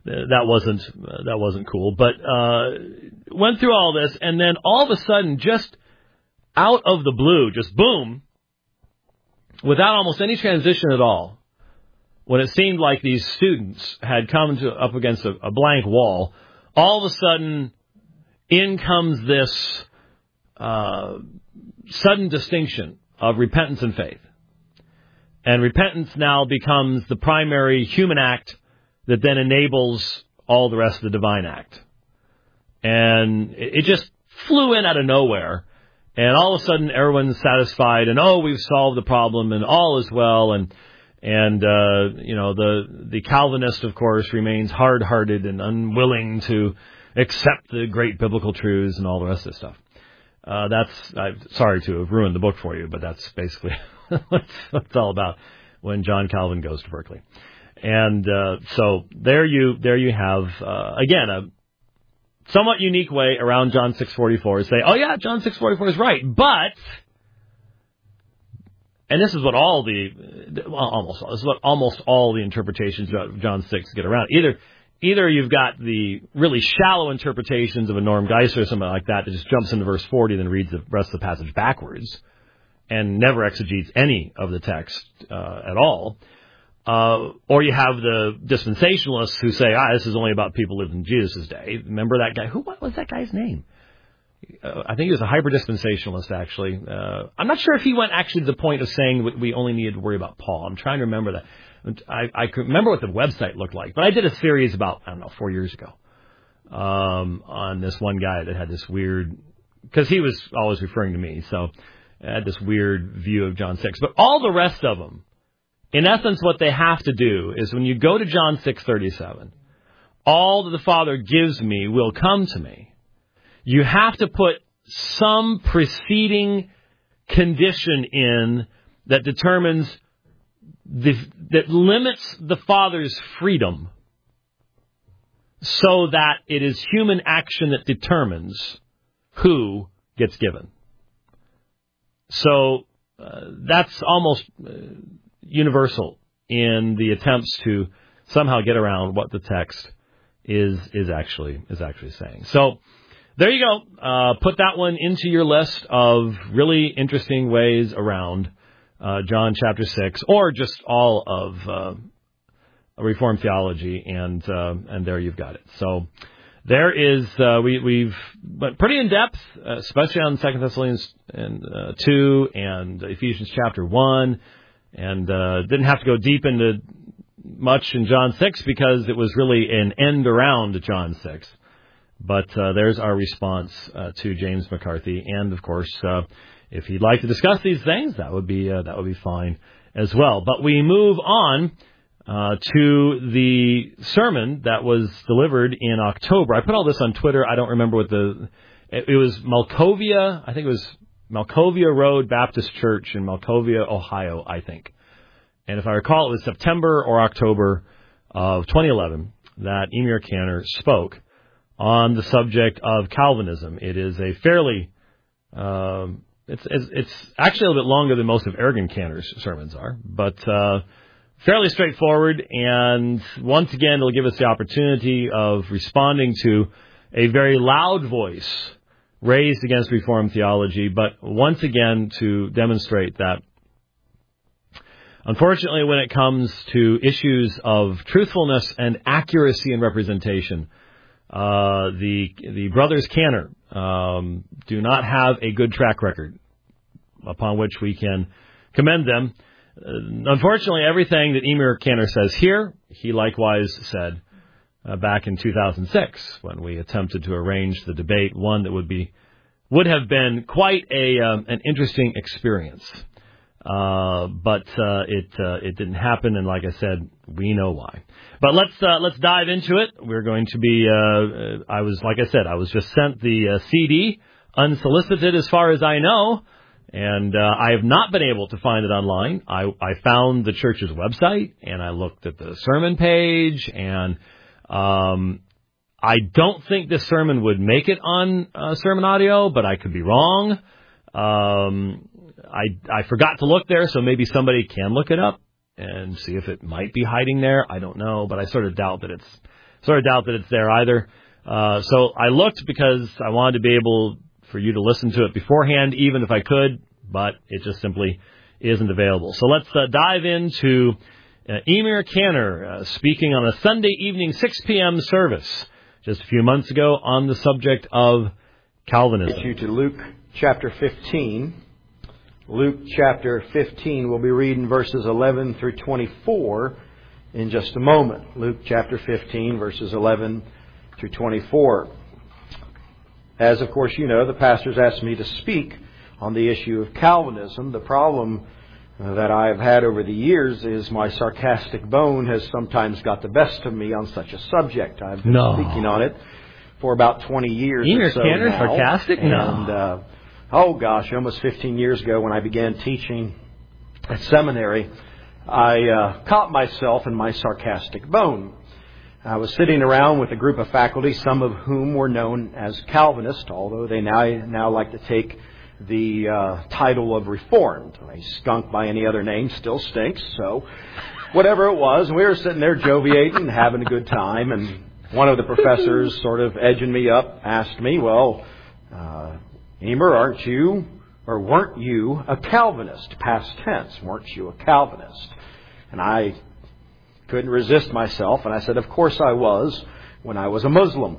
that wasn't cool. But went through all this, and then all of a sudden, just out of the blue, just boom, without almost any transition at all, when it seemed like these students had come up against a blank wall, all of a sudden, in comes this sudden distinction of repentance and faith. And repentance now becomes the primary human act that then enables all the rest of the divine act. And it just flew in out of nowhere. And all of a sudden, everyone's satisfied, and we've solved the problem, and all is well. And the Calvinist, of course, remains hard-hearted and unwilling to accept the great biblical truths and all the rest of this stuff. I'm sorry to have ruined the book for you, but that's basically what it's all about when John Calvin goes to Berkeley. And so there you have, again, a somewhat unique way around John 6:44 is say, John 6:44 is right, but, and this is what almost all the interpretations of John 6 get around. Either you've got the really shallow interpretations of a Norm Geisler or something like that just jumps into verse 40 and then reads the rest of the passage backwards and never exegetes any of the text at all. Or you have the dispensationalists who say, this is only about people living in Jesus' day. Remember that guy? What was that guy's name? I think he was a hyper-dispensationalist, actually. I'm not sure if he went actually to the point of saying we only needed to worry about Paul. I'm trying to remember that. I could remember what the website looked like, but I did a series about, 4 years ago, on this one guy that had this weird, because he was always referring to me, so I had this weird view of John 6. But all the rest of them, in essence, what they have to do is when you go to John 6:37, all that the Father gives me will come to me. You have to put some preceding condition in that determines that limits the Father's freedom so that it is human action that determines who gets given. So that's almost universal in the attempts to somehow get around what the text is actually saying. So there you go. Put that one into your list of really interesting ways around John chapter 6, or just all of Reformed theology, and there you've got it. So there is we've went pretty in depth, especially on 2 Thessalonians 2 and Ephesians chapter 1, and didn't have to go deep into much in John 6 because it was really an end around John 6. But there's our response to James McCarthy, and of course, if he'd like to discuss these things, that would be fine as well. But we move on to the sermon that was delivered in October. I put all this on Twitter. I don't remember what it was Malkovia. I think it was Malkovia Road Baptist Church in Malkovia, Ohio, I think. And if I recall, it was September or October of 2011 that Emir Cantor spoke on the subject of Calvinism. It is a fairly, it's actually a little bit longer than most of Ergen Cantor's sermons are, but fairly straightforward. And once again, it'll give us the opportunity of responding to a very loud voice raised against Reformed theology, but once again to demonstrate that, unfortunately, when it comes to issues of truthfulness and accuracy in representation, the brothers Cantor do not have a good track record upon which we can commend them. Unfortunately, everything that Emir Cantor says here, he likewise said back in 2006 when we attempted to arrange the debate, one that would have been quite an interesting experience. But it didn't happen, and like I said, we know why. But let's dive into it. We're going to be. I was just sent the CD unsolicited, as far as I know, and I have not been able to find it online. I found the church's website, and I looked at the sermon page, and I don't think this sermon would make it on Sermon Audio, but I could be wrong. I forgot to look there, so maybe somebody can look it up and see if it might be hiding there. I don't know, but I sort of doubt that it's sort of doubt that it's there either. So I looked because I wanted to be able for you to listen to it beforehand, even if I could, but it just simply isn't available. So let's dive into Emir Canner speaking on a Sunday evening 6 p.m. service just a few months ago on the subject of Calvinism. You to Luke chapter 15. Luke chapter 15, we'll be reading verses 11 through 24 in just a moment. Luke chapter 15, verses 11 through 24. As, of course, you know, the pastor's asked me to speak on the issue of Calvinism. The problem that I've had over the years is my sarcastic bone has sometimes got the best of me on such a subject. I've been speaking on it for about 20 years or so Canner, now. Sarcastic? And, almost 15 years ago when I began teaching at seminary, I caught myself in my sarcastic bone. I was sitting around with a group of faculty, some of whom were known as Calvinists, although they now like to take the title of Reformed. A skunk by any other name still stinks, so whatever it was, we were sitting there joviating, having a good time, and one of the professors, sort of edging me up, asked me, well, Emer, weren't you a Calvinist? Past tense, weren't you a Calvinist? And I couldn't resist myself, and I said, of course I was, when I was a Muslim.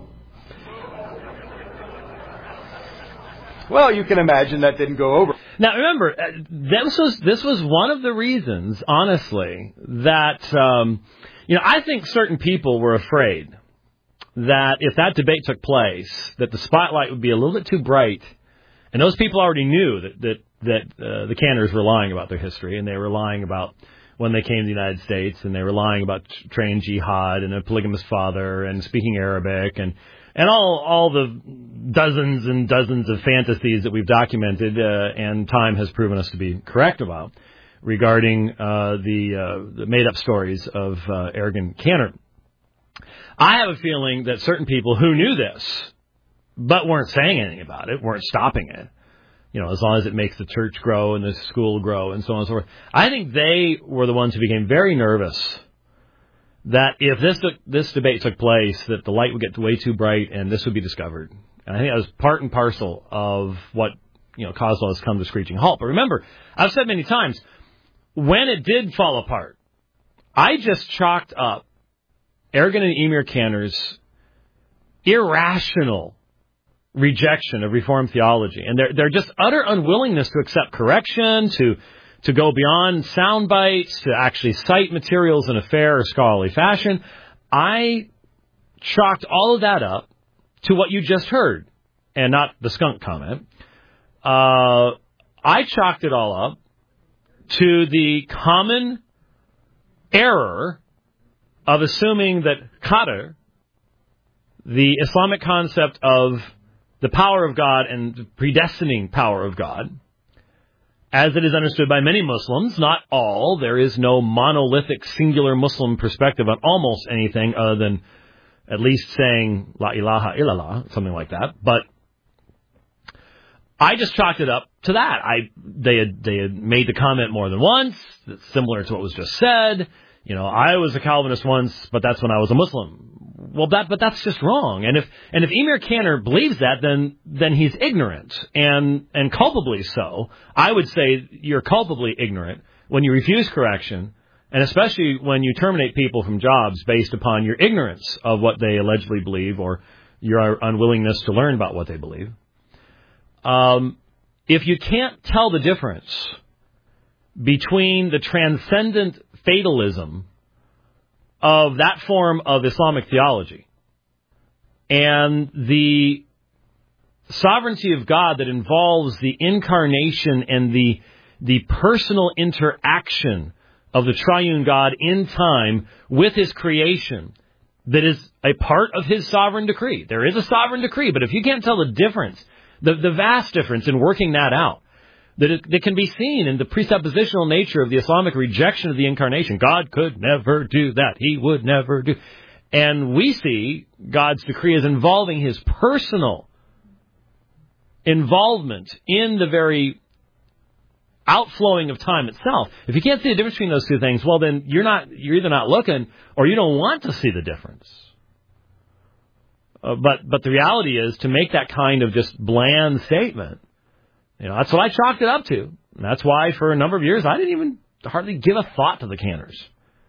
Well, you can imagine that didn't go over. Now, remember, this was one of the reasons, honestly, that, I think certain people were afraid that if that debate took place, that the spotlight would be a little bit too bright. And those people already knew that the Canners were lying about their history, and they were lying about when they came to the United States, and they were lying about trained jihad and a polygamous father and speaking Arabic and all the dozens and dozens of fantasies that we've documented and time has proven us to be correct about regarding the made-up stories of Ergen Canner. I have a feeling that certain people who knew this but weren't saying anything about it, weren't stopping it, as long as it makes the church grow and the school grow and so on and so forth. I think they were the ones who became very nervous that if this debate took place, that the light would get way too bright and this would be discovered. And I think that was part and parcel of what, caused all this to come to a screeching halt. But remember, I've said many times, when it did fall apart, I just chalked up Ergen and Emir Canner's irrational rejection of Reformed theology, and their just utter unwillingness to accept correction, to go beyond sound bites, to actually cite materials in a fair or scholarly fashion. I chalked all of that up to what you just heard, and not the skunk comment. I chalked it all up to the common error of assuming that qadr, the Islamic concept of the power of God and the predestining power of God, as it is understood by many Muslims, not all. There is no monolithic singular Muslim perspective on almost anything other than at least saying La ilaha illallah, something like that. But I just chalked it up to that. They had made the comment more than once, similar to what was just said. I was a Calvinist once, but that's when I was a Muslim. Well, but that's just wrong. And if Emir Canner believes that, then he's ignorant and culpably so. I would say you're culpably ignorant when you refuse correction, and especially when you terminate people from jobs based upon your ignorance of what they allegedly believe or your unwillingness to learn about what they believe. If you can't tell the difference between the transcendent fatalism of that form of Islamic theology and the sovereignty of God that involves the incarnation and the personal interaction of the triune God in time with his creation, that is a part of his sovereign decree. There is a sovereign decree, but if you can't tell the difference, the vast difference in working that out, that can be seen in the presuppositional nature of the Islamic rejection of the incarnation. God could never do that. He would never do. And we see God's decree as involving his personal involvement in the very outflowing of time itself. If you can't see the difference between those two things, well, then you're either not looking or you don't want to see the difference. But the reality is, to make that kind of just bland statement, that's what I chalked it up to. And that's why for a number of years I didn't even hardly give a thought to the canners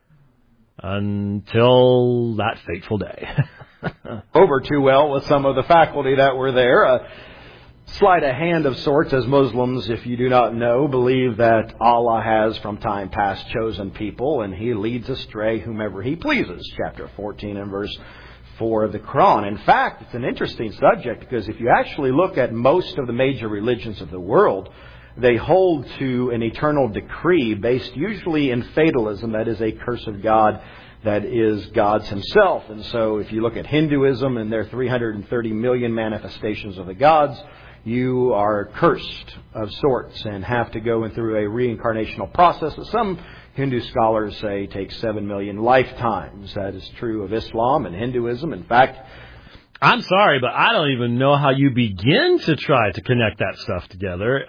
until that fateful day. Over too well with some of the faculty that were there. Sleight of hand of sorts, as Muslims, if you do not know, believe that Allah has from time past chosen people and He leads astray whomever He pleases. Chapter 14 and verse 4 of the Quran. In fact, it's an interesting subject because if you actually look at most of the major religions of the world, they hold to an eternal decree based usually in fatalism, that is a curse of God that is God's Himself. And so if you look at Hinduism and their 330 million manifestations of the gods, you are cursed of sorts and have to go through a reincarnational process that some Hindu scholars say takes 7 million lifetimes. That is true of Islam and Hinduism. In fact, I'm sorry, but I don't even know how you begin to try to connect that stuff together.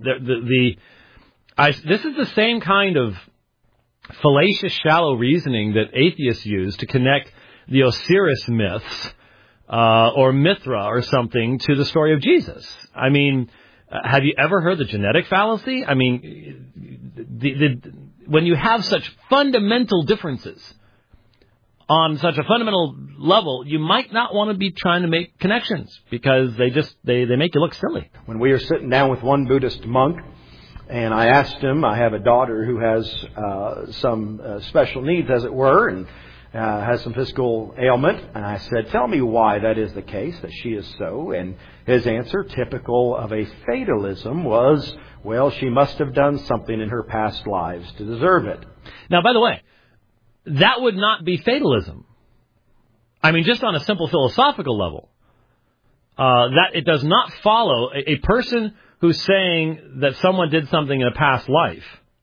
This is the same kind of fallacious, shallow reasoning that atheists use to connect the Osiris myths or Mithra or something to the story of Jesus. I mean, have you ever heard the genetic fallacy? I mean, when you have such fundamental differences on such a fundamental level, you might not want to be trying to make connections because they make you look silly. When we were sitting down with one Buddhist monk, and I asked him, I have a daughter who has some special needs, as it were, and has some physical ailment. And I said, tell me why that is the case, that she is so. And his answer, typical of a fatalism, was, well, she must have done something in her past lives to deserve it. Now, by the way, that would not be fatalism. I mean, just on a simple philosophical level, that it does not follow a person who's saying that someone did something in a past life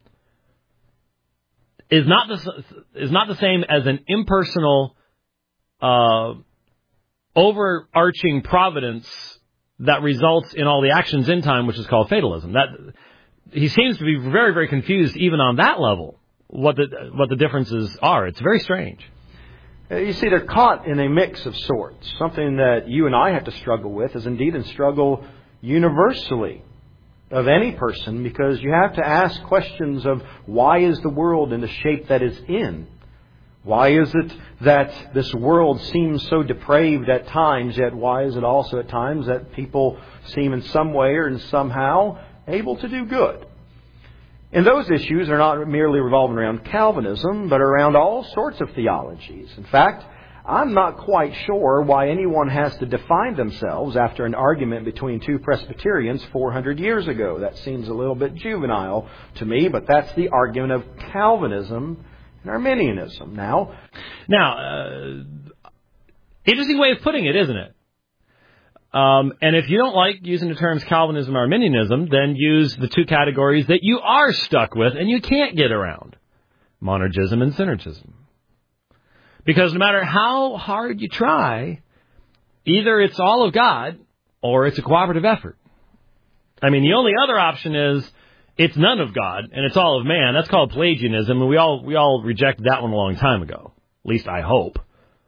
is not the same as an impersonal, overarching providence that results in all the actions in time, which is called fatalism. That he seems to be very, very confused even on that level. What the differences are. It's very strange. You see, they're caught in a mix of sorts. Something that you and I have to struggle with is indeed a struggle universally of any person, because you have to ask questions of why is the world in the shape that it's in? Why is it that this world seems so depraved at times, yet why is it also at times that people seem in some way or somehow able to do good? And those issues are not merely revolving around Calvinism, but around all sorts of theologies. In fact, I'm not quite sure why anyone has to define themselves after an argument between two Presbyterians 400 years ago. That seems a little bit juvenile to me, but that's the argument of Calvinism and Arminianism. Now, interesting way of putting it, isn't it? And if you don't like using the terms Calvinism or Arminianism, then use the two categories that you are stuck with and you can't get around: monergism and synergism. Because no matter how hard you try, either it's all of God or it's a cooperative effort. I mean, the only other option is it's none of God and it's all of man. That's called Pelagianism, and we all rejected that one a long time ago. At least I hope.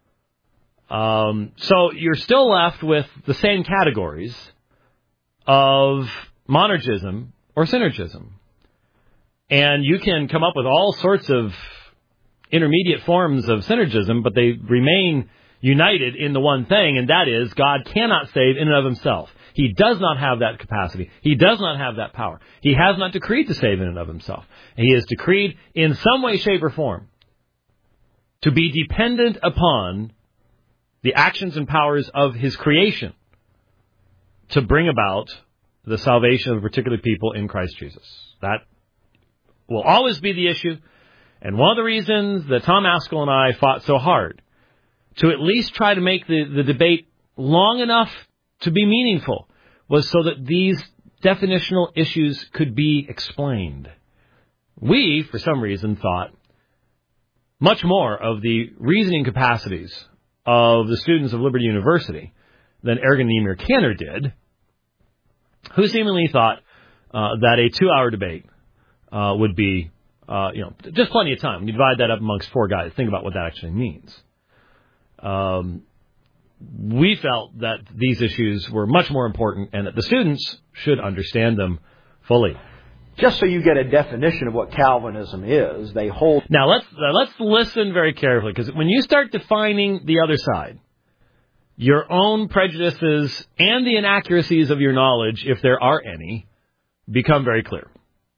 So you're still left with the same categories of monergism or synergism. And you can come up with all sorts of intermediate forms of synergism, but they remain united in the one thing, and that is God cannot save in and of himself. He does not have that capacity. He does not have that power. He has not decreed to save in and of himself. He has decreed in some way, shape, or form to be dependent upon the actions and powers of his creation to bring about the salvation of particular people in Christ Jesus. That will always be the issue. And one of the reasons that Tom Askell and I fought so hard to at least try to make the debate long enough to be meaningful was so that these definitional issues could be explained. We, for some reason, thought much more of the reasoning capacities of the students of Liberty University than Ergen Emir Cantor did, who seemingly thought that a 2-hour debate would be just plenty of time. When you divide that up amongst 4 guys, think about what that actually means. we felt that these issues were much more important and that the students should understand them fully. Just so you get a definition of what Calvinism is, they hold... Now, let's listen very carefully, because when you start defining the other side, your own prejudices and the inaccuracies of your knowledge, if there are any, become very clear.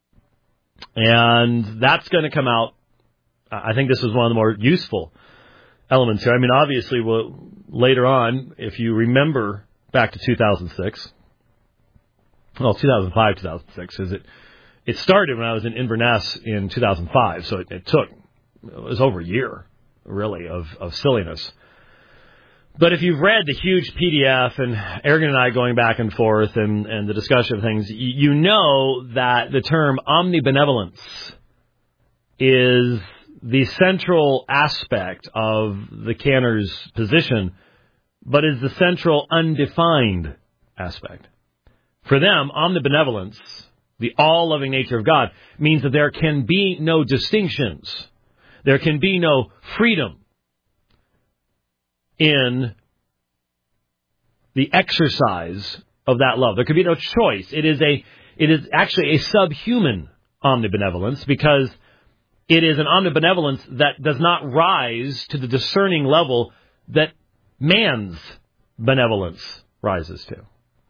And that's going to come out. I think this is one of the more useful elements here. I mean, obviously, later on, if you remember back to 2006, well, 2005, 2006, it started when I was in Inverness in 2005, so it was over a year, really, of silliness. But if you've read the huge PDF and Eric and I going back and forth and the discussion of things, you know that the term omnibenevolence is the central aspect of the Cantor's position, but is the central undefined aspect. For them, omnibenevolence, the all-loving nature of God, means that there can be no distinctions. There can be no freedom in the exercise of that love. There could be no choice. It is actually a subhuman omnibenevolence, because it is an omnibenevolence that does not rise to the discerning level that man's benevolence rises to.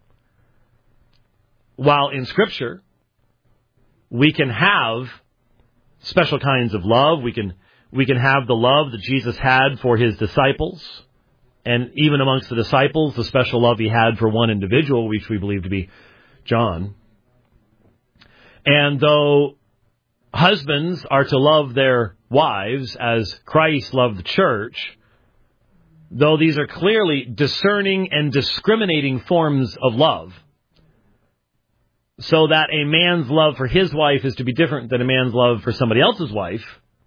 While in Scripture, we can have special kinds of love. We can have the love that Jesus had for his disciples. And even amongst the disciples, the special love he had for one individual, which we believe to be John. And though husbands are to love their wives as Christ loved the church, though these are clearly discerning and discriminating forms of love, so that a man's love for his wife is to be different than a man's love for somebody else's wife,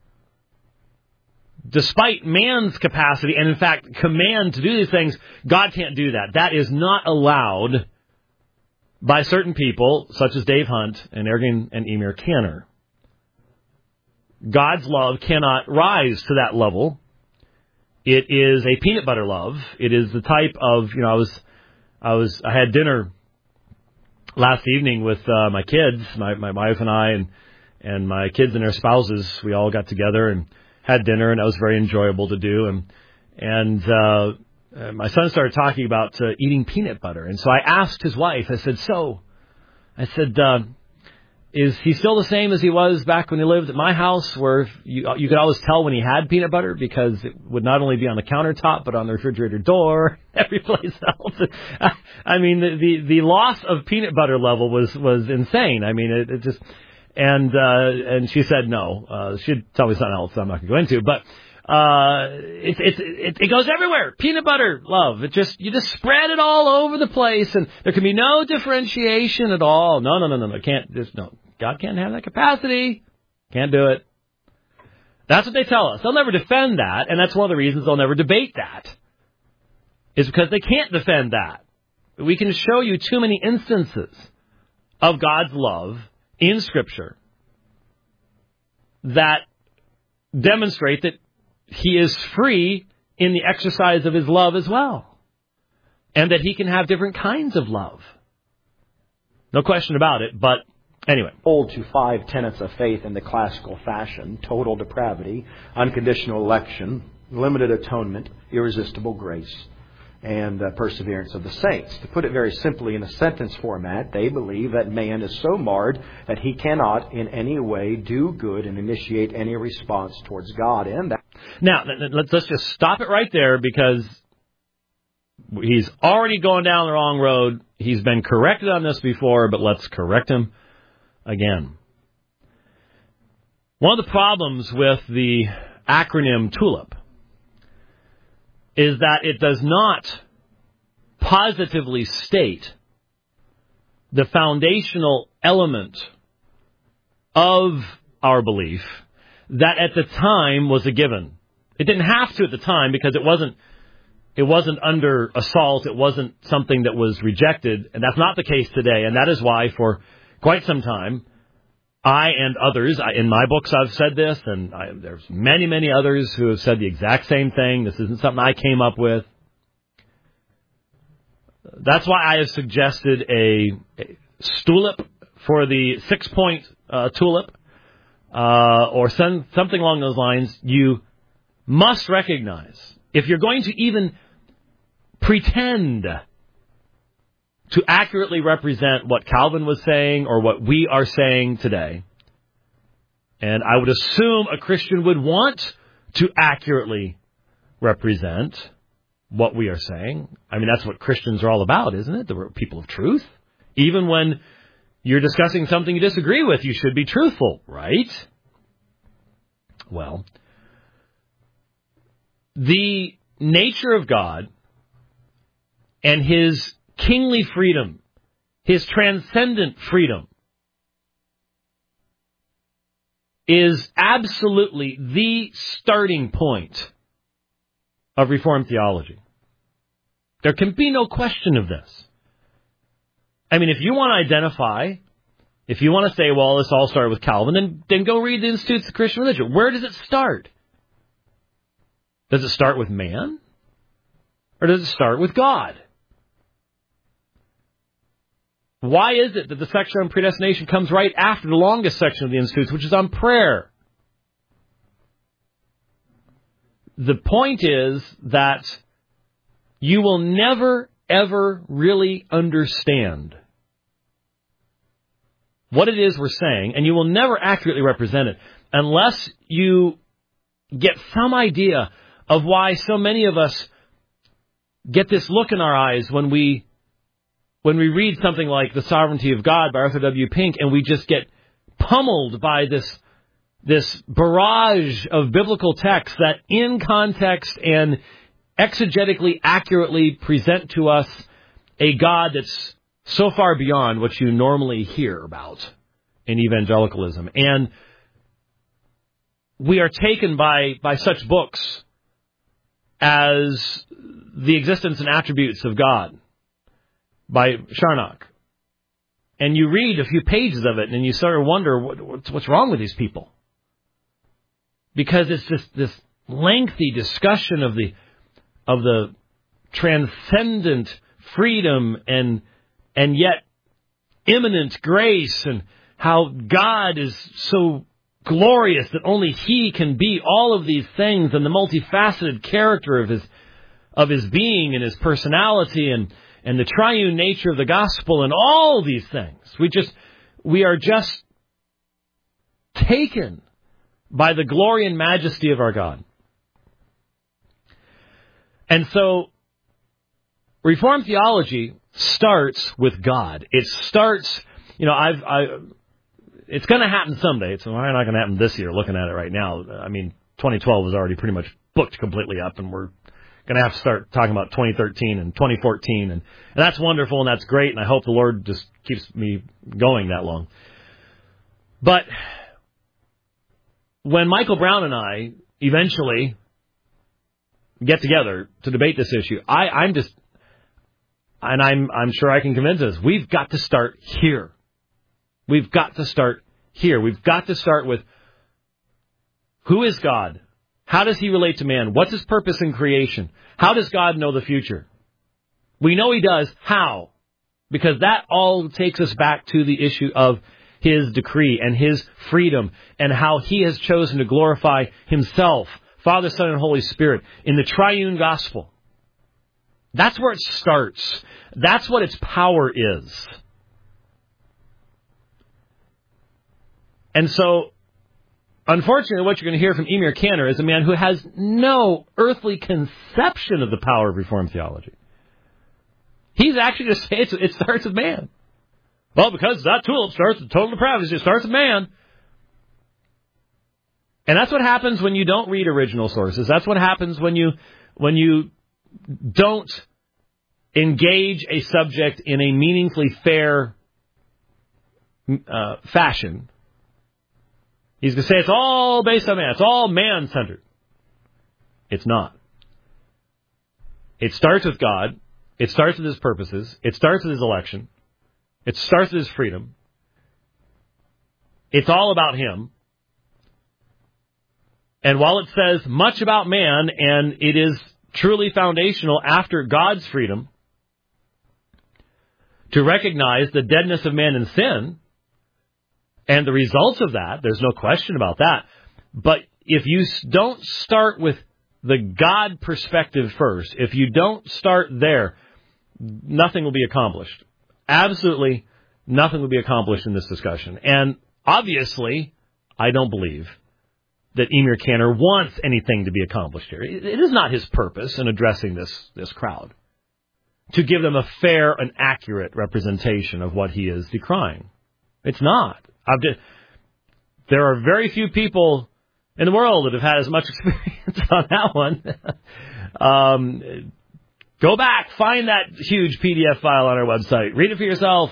despite man's capacity and, in fact, command to do these things, God can't do that. That is not allowed by certain people, such as Dave Hunt and Ergin and Emir Cantor. God's love cannot rise to that level. It is a peanut butter love. It is the type of, I had dinner last evening with my kids, my wife and I, and my kids and their spouses. We all got together and had dinner, and that was very enjoyable to do. And my son started talking about eating peanut butter. And so I asked his wife, I said, is he still the same as he was back when he lived at my house, where you could always tell when he had peanut butter because it would not only be on the countertop, but on the refrigerator door, every place else. I mean, the loss of peanut butter level was insane. I mean, it just... And she said no. She'd tell me something else I'm not going to go into, but it goes everywhere. Peanut butter love. You just spread it all over the place, and there can be no differentiation at all. No. God can't have that capacity. Can't do it. That's what they tell us. They'll never defend that, and that's one of the reasons they'll never debate that. Is because they can't defend that. We can show you too many instances of God's love in Scripture that demonstrate that he is free in the exercise of his love as well, and that he can have different kinds of love. No question about it, but anyway. Hold to 5 tenets of faith in the classical fashion: total depravity, unconditional election, limited atonement, irresistible grace, and perseverance of the saints. To put it very simply in a sentence format, they believe that man is so marred that he cannot in any way do good and initiate any response towards God. Now, let's just stop it right there, because he's already going down the wrong road. He's been corrected on this before, but let's correct him again. One of the problems with the acronym TULIP is that it does not positively state the foundational element of our belief that at the time was a given. It didn't have to at the time, because it wasn't under assault. It wasn't something that was rejected, and that's not the case today. And that is why for quite some time, I and others, in my books I've said this, and there's many, many others who have said the exact same thing. This isn't something I came up with. That's why I have suggested a stulip for the 6-point tulip, or something along those lines. You must recognize, if you're going to even pretend to accurately represent what Calvin was saying or what we are saying today, and I would assume a Christian would want to accurately represent what we are saying. I mean, that's what Christians are all about, isn't it? The people of truth. Even when you're discussing something you disagree with, you should be truthful, right? Well, the nature of God and His kingly freedom, His transcendent freedom, is absolutely the starting point of Reformed theology. There can be no question of this. I mean, if you want to identify, if you want to say, well, this all started with Calvin, then go read the Institutes of Christian Religion. Where does it start? Does it start with man? Or does it start with God? Why is it that the section on predestination comes right after the longest section of the Institutes, which is on prayer? The point is that you will never, ever really understand what it is we're saying, and you will never accurately represent it unless you get some idea of why so many of us get this look in our eyes when we read something like The Sovereignty of God by Arthur W. Pink, and we just get pummeled by this barrage of biblical texts that in context and exegetically accurately present to us a God that's so far beyond what you normally hear about in evangelicalism. And we are taken by such books as The Existence and Attributes of God by Charnock. And you read a few pages of it and you sort of wonder what's wrong with these people. Because it's just this lengthy discussion of the transcendent freedom and yet imminent grace, and how God is so glorious that only He can be all of these things, and the multifaceted character of His being and His personality and the triune nature of the gospel and all these things. We are just taken by the glory and majesty of our God. And so, Reformed theology starts with God. It starts, it's going to happen someday. It's not going to happen this year, looking at it right now. I mean, 2012 is already pretty much booked completely up, and we're going to have to start talking about 2013 and 2014, and that's wonderful, and that's great, and I hope the Lord just keeps me going that long. But when Michael Brown and I eventually get together to debate this issue, I'm sure I can convince us, we've got to start here. We've got to start here. We've got to start with, who is God? How does He relate to man? What's His purpose in creation? How does God know the future? We know He does. How? Because that all takes us back to the issue of His decree and His freedom, and how He has chosen to glorify Himself, Father, Son, and Holy Spirit, in the triune gospel. That's where it starts. That's what its power is. And so, unfortunately, what you're going to hear from Emir Cantor is a man who has no earthly conception of the power of Reformed theology. He's actually just saying it starts with man. Well, because that tulip starts with total depravity, it starts with man. And that's what happens when you don't read original sources. That's what happens when you don't engage a subject in a meaningfully fair fashion. He's going to say it's all based on man. It's all man-centered. It's not. It starts with God. It starts with His purposes. It starts with His election. It starts with His freedom. It's all about Him. And while it says much about man, and it is truly foundational after God's freedom, to recognize the deadness of man in sin and the results of that. There's no question about that. But if you don't start with the God perspective first, if you don't start there, nothing will be accomplished. Absolutely nothing will be accomplished in this discussion. And obviously, I don't believe that Emir Caner wants anything to be accomplished here. It is not his purpose in addressing this crowd to give them a fair and accurate representation of what he is decrying. It's not. There are very few people in the world that have had as much experience on that one. Go back, find that huge PDF file on our website. Read it for yourself.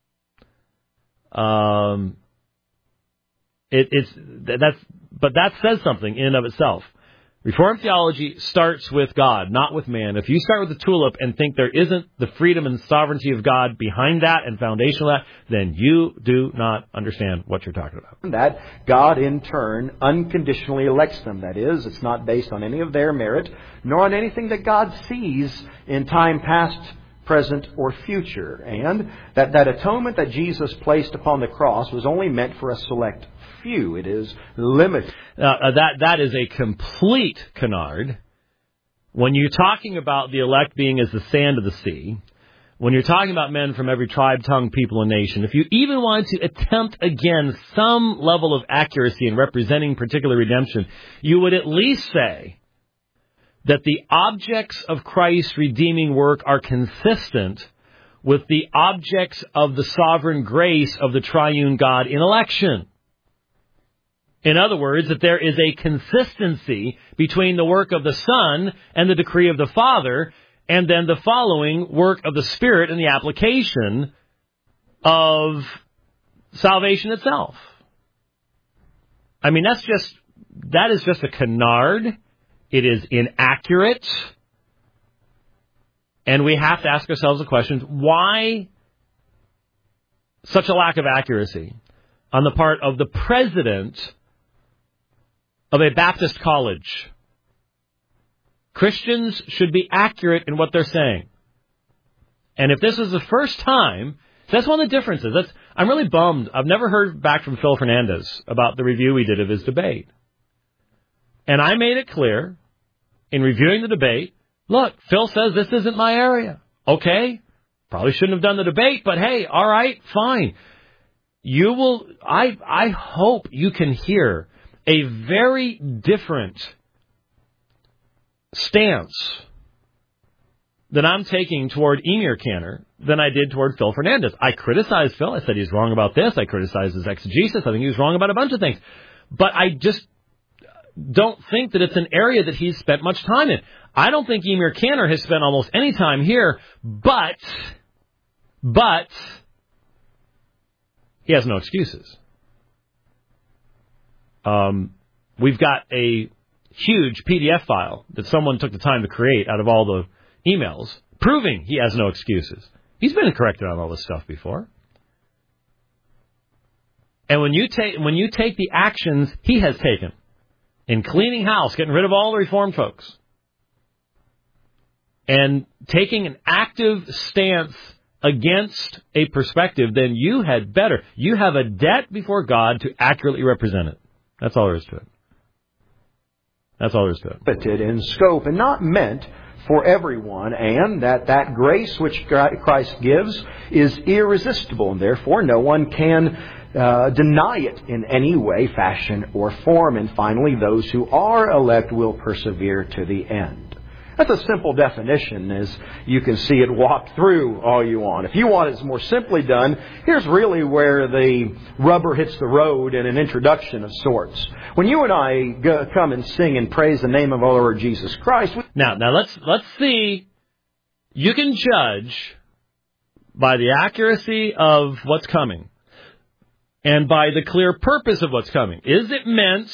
But that says something in and of itself. Reformed theology starts with God, not with man. If you start with the tulip and think there isn't the freedom and sovereignty of God behind that and foundational that, then you do not understand what you're talking about. That God, in turn, unconditionally elects them. That is, it's not based on any of their merit, nor on anything that God sees in time past, present, or future. And that atonement that Jesus placed upon the cross was only meant for a select few. It is limited. That is a complete canard. When you're talking about the elect being as the sand of the sea, when you're talking about men from every tribe, tongue, people, and nation, if you even want to attempt again some level of accuracy in representing particular redemption, you would at least say that the objects of Christ's redeeming work are consistent with the objects of the sovereign grace of the triune God in election. In other words, that there is a consistency between the work of the Son and the decree of the Father, and then the following work of the Spirit and the application of salvation itself. I mean, that is just a canard. It is inaccurate. And we have to ask ourselves the question, why such a lack of accuracy on the part of the president of a Baptist college? Christians should be accurate in what they're saying. And if this is the first time, that's one of the differences. I'm really bummed. I've never heard back from Phil Fernandez about the review we did of his debate. And I made it clear in reviewing the debate, look, Phil says this isn't my area. Okay, probably shouldn't have done the debate, but hey, all right, fine. You will, I hope you can hear a very different stance that I'm taking toward Emir Caner than I did toward Phil Fernandez. I criticized Phil. I said he's wrong about this. I criticized his exegesis. I think he was wrong about a bunch of things. But I just don't think that it's an area that he's spent much time in. I don't think Emir Caner has spent almost any time here, but he has no excuses. We've got a huge PDF file that someone took the time to create out of all the emails, proving he has no excuses. He's been corrected on all this stuff before. And when you take the actions he has taken in cleaning house, getting rid of all the Reformed folks, and taking an active stance against a perspective, then you had better. You have a debt before God to accurately represent it. That's all there is to it. That's all there is to it. Limited in scope and not meant for everyone, and that grace which Christ gives is irresistible, and therefore no one can deny it in any way, fashion, or form. And finally, those who are elect will persevere to the end. That's a simple definition, as you can see it walked through all you want. If you want it more simply done, here's really where the rubber hits the road in an introduction of sorts. When you and I come and sing and praise the name of our Lord Jesus Christ. Now let's see. You can judge by the accuracy of what's coming and by the clear purpose of what's coming. Is it meant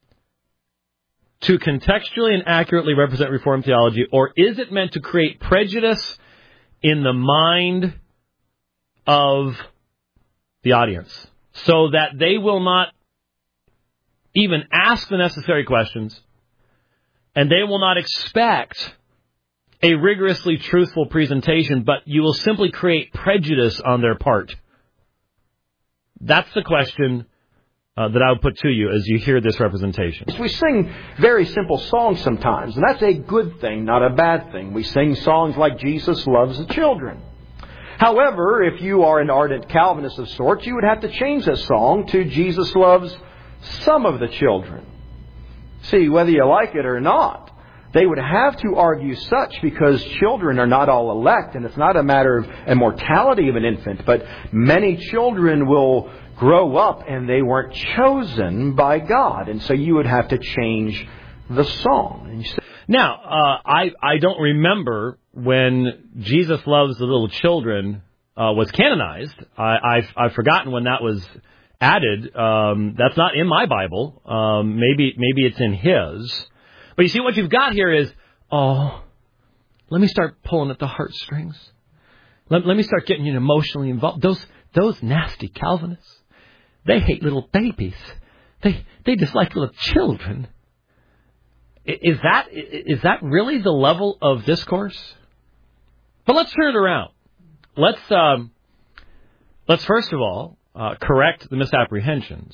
to contextually and accurately represent Reformed theology, or is it meant to create prejudice in the mind of the audience so that they will not even ask the necessary questions and they will not expect a rigorously truthful presentation, but you will simply create prejudice on their part? That's the question that I would put to you as you hear this representation. We sing very simple songs sometimes, and that's a good thing, not a bad thing. We sing songs like Jesus Loves the Children. However, if you are an ardent Calvinist of sorts, you would have to change that song to Jesus Loves Some of the Children. See, whether you like it or not, they would have to argue such because children are not all elect, and it's not a matter of immortality of an infant, but many children will grow up and they weren't chosen by God. And so you would have to change the song. Now, I don't remember when Jesus Loves the Little Children was canonized. I've forgotten when that was added. That's not in my Bible. Maybe it's in his. But you see, what you've got here is, let me start pulling at the heartstrings. Let me start getting you emotionally involved. Those nasty Calvinists, they hate little babies. They dislike little children. Is that really the level of discourse? But let's turn it around. Let's first of all correct the misapprehensions.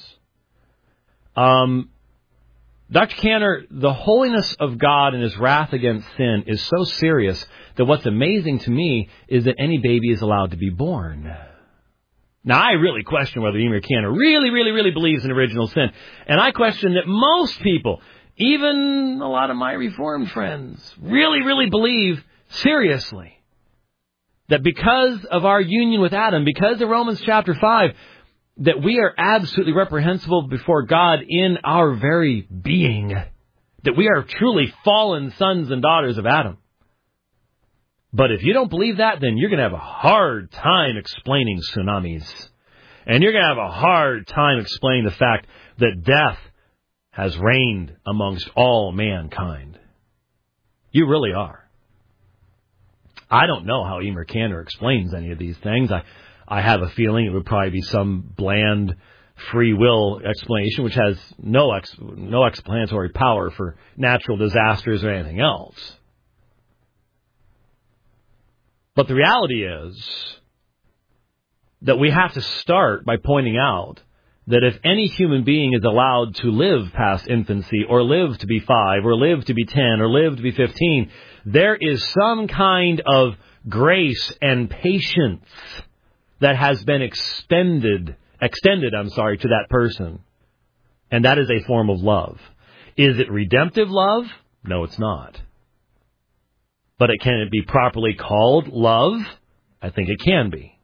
Dr. Cantor, the holiness of God and His wrath against sin is so serious that what's amazing to me is that any baby is allowed to be born. Now, I really question whether Emir Cantor really believes in original sin. And I question that most people, even a lot of my Reformed friends, really believe seriously that because of our union with Adam, because of Romans chapter 5, that we are absolutely reprehensible before God in our very being, that we are truly fallen sons and daughters of Adam. But if you don't believe that, then you're going to have a hard time explaining tsunamis. And you're going to have a hard time explaining the fact that death has reigned amongst all mankind. You really are. I don't know how Emir Cantor explains any of these things. I have a feeling it would probably be some bland free will explanation which has no explanatory power for natural disasters or anything else. But the reality is that we have to start by pointing out that if any human being is allowed to live past infancy, or live to be 5, or live to be 10, or live to be 15, there is some kind of grace and patience that has been extended to that person. And that is a form of love. Is it redemptive love? No, it's not. But can it be properly called love? I think it can be.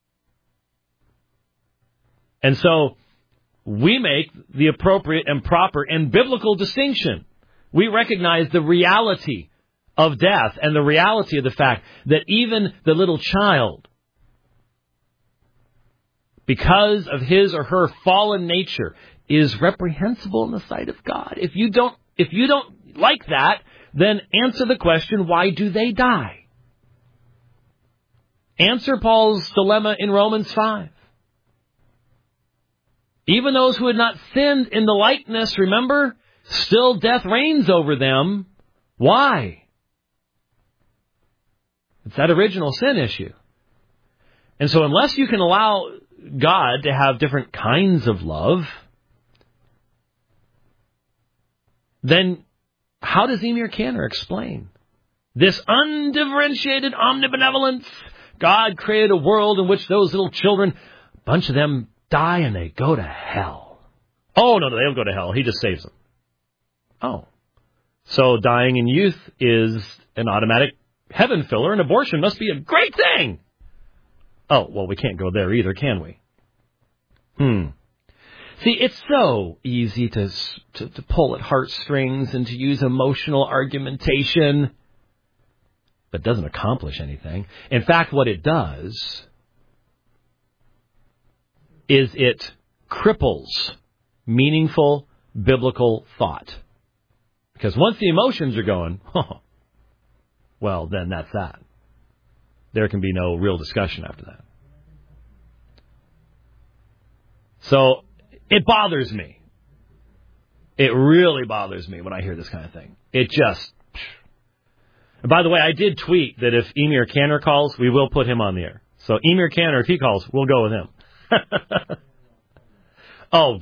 And so we make the appropriate and proper and biblical distinction. We recognize the reality of death and the reality of the fact that even the little child, because of his or her fallen nature, is reprehensible in the sight of God. If you don't like that, then answer the question, why do they die? Answer Paul's dilemma in Romans 5. Even those who had not sinned in the likeness, remember, still death reigns over them. Why? It's that original sin issue. And so unless you can allow God to have different kinds of love, then how does Emir Cantor explain this undifferentiated omnibenevolence? God created a world in which those little children, a bunch of them die and they go to hell. Oh, no, they don't go to hell. He just saves them. Oh. So dying in youth is an automatic heaven filler, and abortion must be a great thing. Oh, well, we can't go there either, can we? See, it's so easy to pull at heartstrings and to use emotional argumentation, but it doesn't accomplish anything. In fact, what it does is it cripples meaningful biblical thought. Because once the emotions are going, well, then that's that. There can be no real discussion after that. So it bothers me. It really bothers me when I hear this kind of thing. It just... And by the way, I did tweet that if Emir Canner calls, we will put him on the air. So Emir Canner, if he calls, we'll go with him. Oh.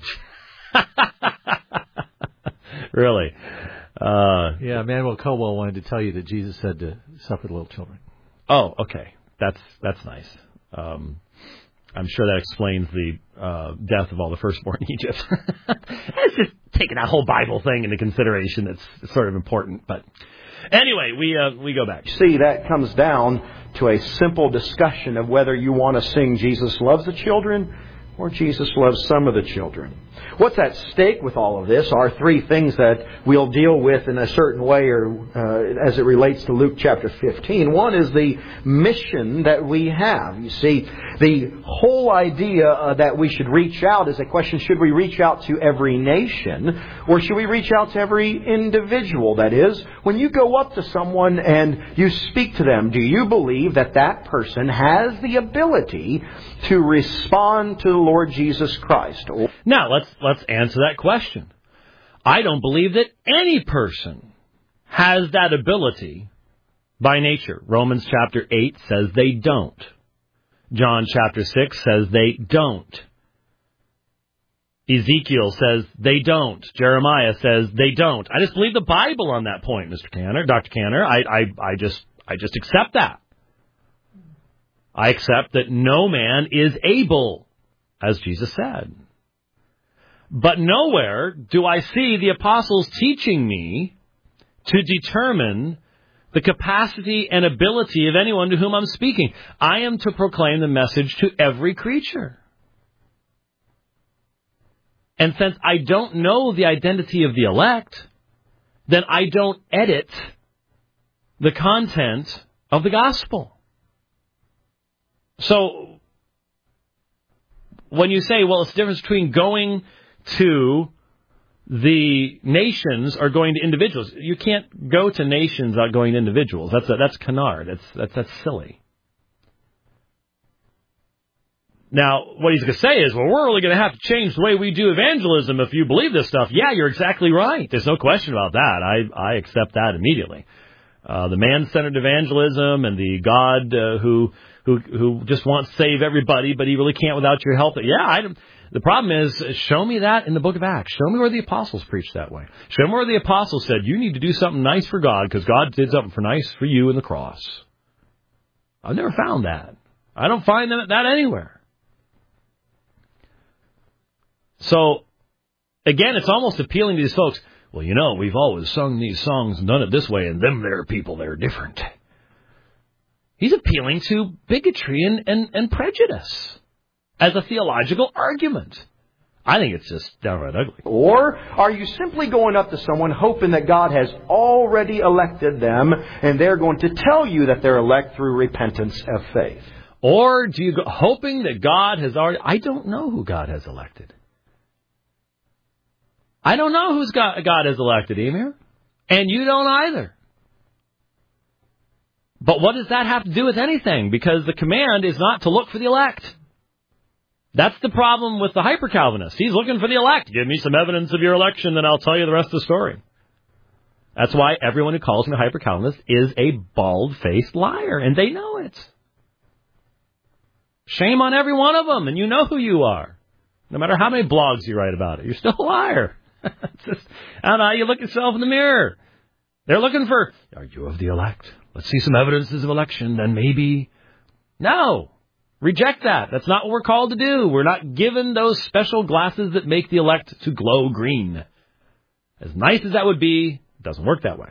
Really? Yeah, Manuel Caldwell wanted to tell you that Jesus said to suffer the little children. Oh, okay. That's nice. I'm sure that explains the death of all the firstborn in Egypt. It's just taking that whole Bible thing into consideration. That's sort of important. But anyway, we go back. See, that comes down to a simple discussion of whether you want to sing Jesus Loves the Children or Jesus Loves Some of the Children. What's at stake with all of this are three things that we'll deal with in a certain way or as it relates to Luke chapter 15. One is the mission that we have. You see, the whole idea that we should reach out is a question, should we reach out to every nation or should we reach out to every individual? That is, when you go up to someone and you speak to them, do you believe that that person has the ability to respond to the Lord Jesus Christ? Now, let's answer that question. I don't believe that any person has that ability by nature. Romans chapter 8 says they don't. John chapter 6 says they don't. Ezekiel says they don't. Jeremiah says they don't. I just believe the Bible on that point, Mr. Canner, Dr. Canner. I just accept that. I accept that no man is able, as Jesus said. But nowhere do I see the apostles teaching me to determine the capacity and ability of anyone to whom I'm speaking. I am to proclaim the message to every creature. And since I don't know the identity of the elect, then I don't edit the content of the gospel. So, when you say, well, it's the difference between going to the nations or going to individuals. You can't go to nations without going to individuals. That's canard. That's silly. Now, what he's going to say is, well, we're really going to have to change the way we do evangelism if you believe this stuff. Yeah, you're exactly right. There's no question about that. I accept that immediately. The man-centered evangelism and the God who just wants to save everybody, but he really can't without your help. Yeah, the problem is, show me that in the book of Acts. Show me where the apostles preached that way. Show me where the apostles said, you need to do something nice for God because God did something nice for you in the cross. I've never found that. I don't find that anywhere. So, again, it's almost appealing to these folks. Well, you know, we've always sung these songs and done it this way, and them there people, they're different. He's appealing to bigotry and prejudice as a theological argument. I think it's just downright ugly. Or are you simply going up to someone hoping that God has already elected them and they're going to tell you that they're elect through repentance of faith? Or do you go hoping that God has already... I don't know who God has elected. I don't know who's God has elected, Emir. And you don't either. But what does that have to do with anything? Because the command is not to look for the elect. That's the problem with the hyper-Calvinist. He's looking for the elect. Give me some evidence of your election, then I'll tell you the rest of the story. That's why everyone who calls me a hyper-Calvinist is a bald-faced liar, and they know it. Shame on every one of them, and you know who you are. No matter how many blogs you write about it, you're still a liar. Just, I don't know how you look yourself in the mirror. They're looking for, are you of the elect? Let's see some evidences of election, then maybe. No. Reject that. That's not what we're called to do. We're not given those special glasses that make the elect to glow green. As nice as that would be, it doesn't work that way.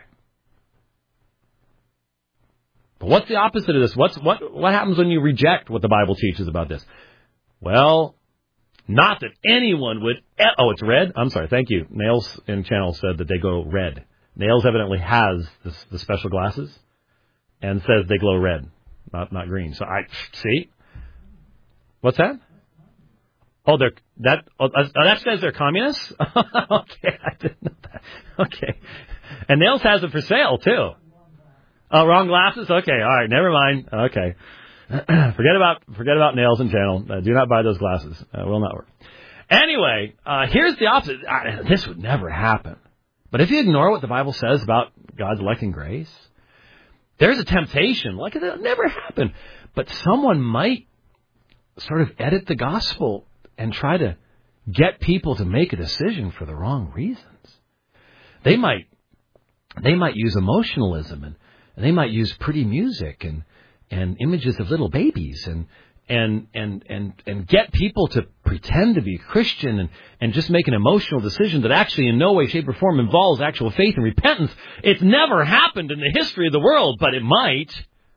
But what's the opposite of this? What happens when you reject what the Bible teaches about this? Well, not that anyone would... Oh, it's red? I'm sorry, thank you. Nails in channel said that they glow red. Nails evidently has the special glasses and says they glow red, not green. So see? What's that? Oh, that says they're communists? Okay, I didn't know that. Okay. And Nails has it for sale, too. Oh, wrong glasses? Okay, all right, never mind. Okay. Forget about Nails and channel. Do not buy those glasses. Will not work. Anyway, here's the opposite. This would never happen. But if you ignore what the Bible says about God's electing grace, There's a temptation. Like, it'll never happen. But someone might sort of edit the gospel and try to get people to make a decision for the wrong reasons. They might use emotionalism, and they might use pretty music and images of little babies and get people to pretend to be Christian and just make an emotional decision that actually in no way, shape, or form involves actual faith and repentance. It's never happened in the history of the world, but it might.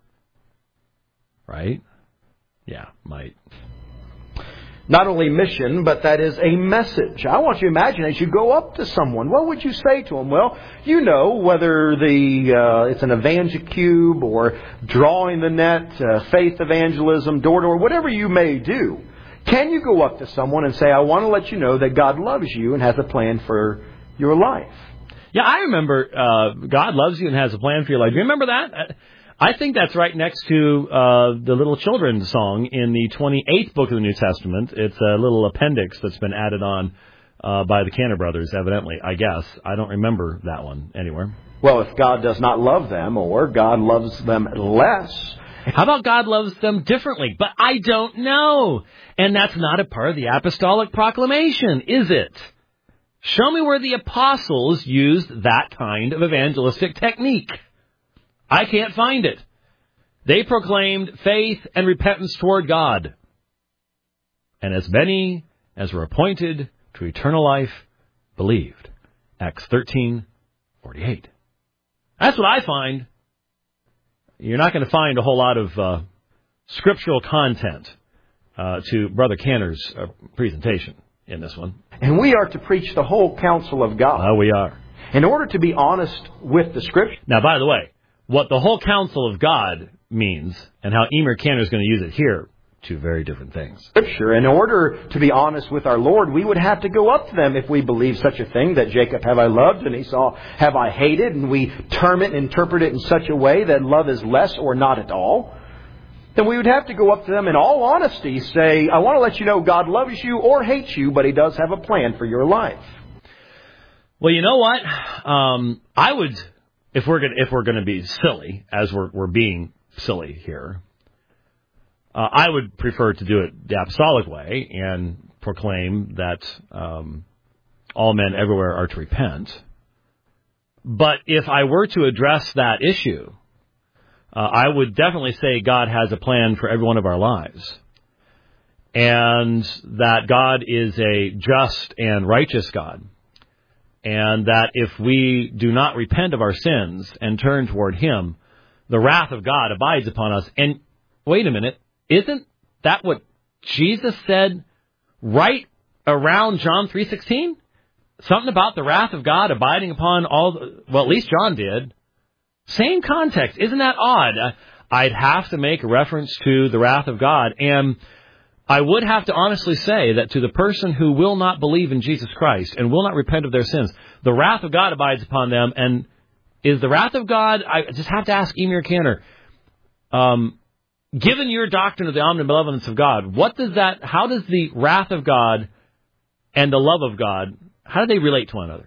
Right? Yeah, might. Not only mission, but that is a message. I want you to imagine as you go up to someone, what would you say to them? Well, you know, whether it's an evangicube or drawing the net, faith evangelism, door-to-door, whatever you may do. Can you go up to someone and say, I want to let you know that God loves you and has a plan for your life? Yeah, I remember God loves you and has a plan for your life. Do you remember that? I think that's right next to the little children's song in the 28th book of the New Testament. It's a little appendix that's been added on by the Cantor brothers, evidently, I guess. I don't remember that one anywhere. Well, if God does not love them, or God loves them less. How about God loves them differently? But I don't know. And that's not a part of the apostolic proclamation, is it? Show me where the apostles used that kind of evangelistic technique. I can't find it. They proclaimed faith and repentance toward God. And as many as were appointed to eternal life believed. Acts 13:48. That's what I find. You're not going to find a whole lot of scriptural content to Brother Cantor's presentation in this one. And we are to preach the whole counsel of God. Oh, we are. In order to be honest with the Scripture. Now, by the way, what the whole counsel of God means and how Emer Cantor is going to use it here, two very different things. Scripture. In order to be honest with our Lord, we would have to go up to them if we believe such a thing, that Jacob have I loved and Esau have I hated, and we term it and interpret it in such a way that love is less or not at all. Then we would have to go up to them in all honesty, say, I want to let you know God loves you or hates you, but He does have a plan for your life. Well, you know what? I would, if we're going to be silly, as we're being silly here, I would prefer to do it the apostolic way and proclaim that all men everywhere are to repent. But if I were to address that issue, I would definitely say God has a plan for every one of our lives, and that God is a just and righteous God, and that if we do not repent of our sins and turn toward Him, the wrath of God abides upon us. And wait a minute, isn't that what Jesus said right around John 3:16? Something about the wrath of God abiding upon well, at least John did. Same context. Isn't that odd? I'd have to make a reference to the wrath of God, and I would have to honestly say that to the person who will not believe in Jesus Christ and will not repent of their sins, the wrath of God abides upon them. And is the wrath of God, I just have to ask Emer Cantor, given your doctrine of the omnibenevolence of God, how does the wrath of God and the love of God, how do they relate to one another?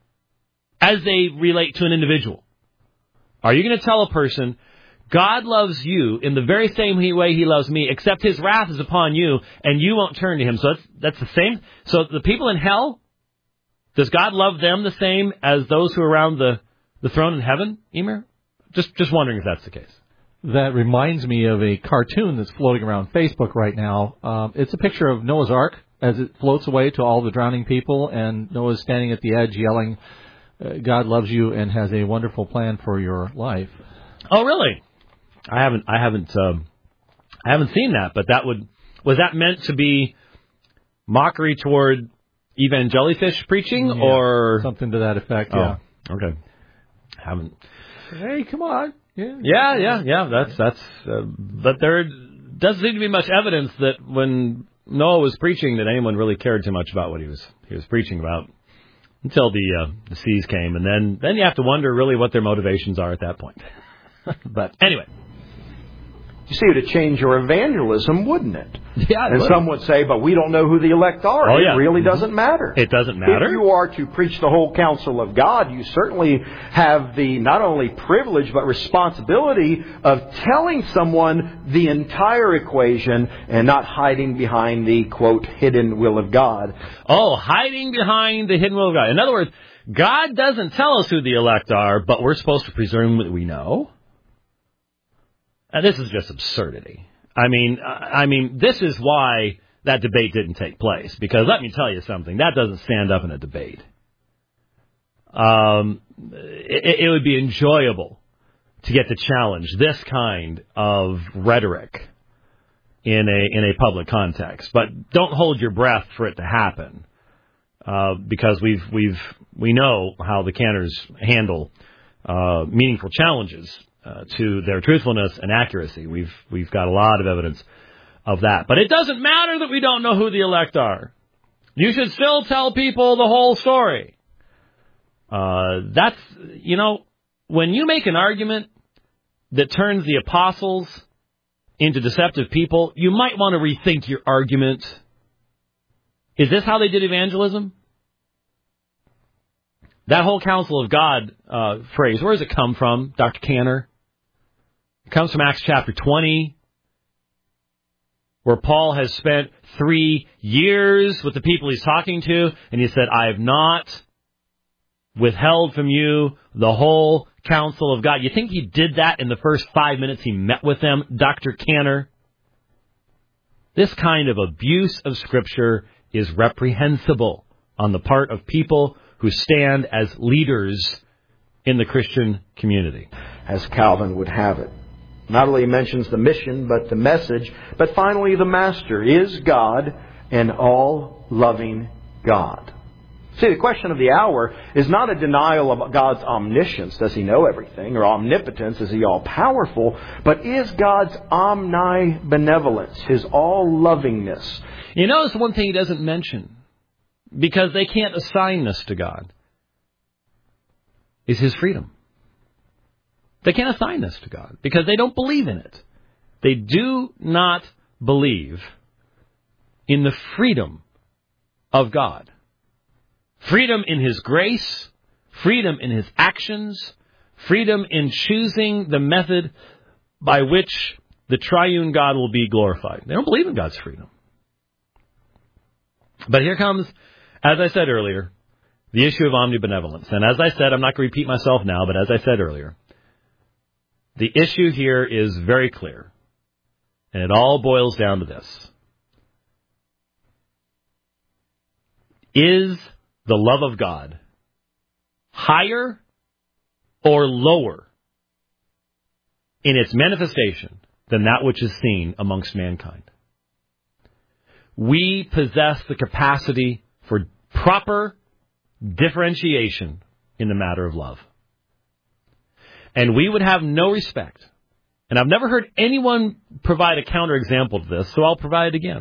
As they relate to an individual. Are you going to tell a person, God loves you in the very same way He loves me, except His wrath is upon you, and you won't turn to Him? So that's the same. So the people in hell, does God love them the same as those who are around the throne in heaven, Emer? Just wondering if that's the case. That reminds me of a cartoon that's floating around Facebook right now. It's a picture of Noah's Ark as it floats away to all the drowning people, and Noah's standing at the edge yelling, God loves you and has a wonderful plan for your life. Oh, really? I haven't seen that, but was that meant to be mockery toward evangelifish preaching, or something to that effect? Oh, yeah. Okay. Haven't. Hey, come on. Yeah. That's. But there doesn't seem to be much evidence that when Noah was preaching that anyone really cared too much about what he was preaching about. Until the seas came, and then you have to wonder really what their motivations are at that point. But anyway, You see, it would change your evangelism, wouldn't it? Yeah, it and would. some would say, but we don't know who the elect are. Oh, yeah. It really doesn't matter. It doesn't matter. If you are to preach the whole counsel of God, you certainly have the not only privilege but responsibility of telling someone the entire equation and not hiding behind the, quote, hidden will of God. Oh, hiding behind the hidden will of God. In other words, God doesn't tell us who the elect are, but we're supposed to presume that we know. And this is just absurdity. I mean, this is why that debate didn't take place. Because let me tell you something, that doesn't stand up in a debate. It would be enjoyable to get to challenge this kind of rhetoric in a public context, but don't hold your breath for it to happen, because we know how the canners handle meaningful challenges to their truthfulness and accuracy. We've got a lot of evidence of that. But it doesn't matter that we don't know who the elect are. You should still tell people the whole story. That's, when you make an argument that turns the apostles into deceptive people, you might want to rethink your argument. Is this how they did evangelism? That whole counsel of God phrase, where does it come from, Dr. Canner? It comes from Acts chapter 20, where Paul has spent 3 years with the people he's talking to, and he said, I have not withheld from you the whole counsel of God. You think he did that in the first 5 minutes he met with them, Dr. Canner? This kind of abuse of Scripture is reprehensible on the part of people who stand as leaders in the Christian community. As Calvin would have it. Not only mentions the mission, but the message, but finally the master is God, an all-loving God. See, the question of the hour is not a denial of God's omniscience, does he know everything, or omnipotence, is he all-powerful, but is God's omnibenevolence, his all-lovingness. You notice one thing he doesn't mention, because they can't assign this to God, is his freedom. They can't assign this to God because they don't believe in it. They do not believe in the freedom of God. Freedom in his grace, freedom in his actions, freedom in choosing the method by which the triune God will be glorified. They don't believe in God's freedom. But here comes, as I said earlier, the issue of omnibenevolence. And as I said, I'm not going to repeat myself now, but as I said earlier, the issue here is very clear. And it all boils down to this. Is the love of God higher or lower in its manifestation than that which is seen amongst mankind? We possess the capacity for proper differentiation in the matter of love. And we would have no respect. And I've never heard anyone provide a counterexample to this, so I'll provide it again.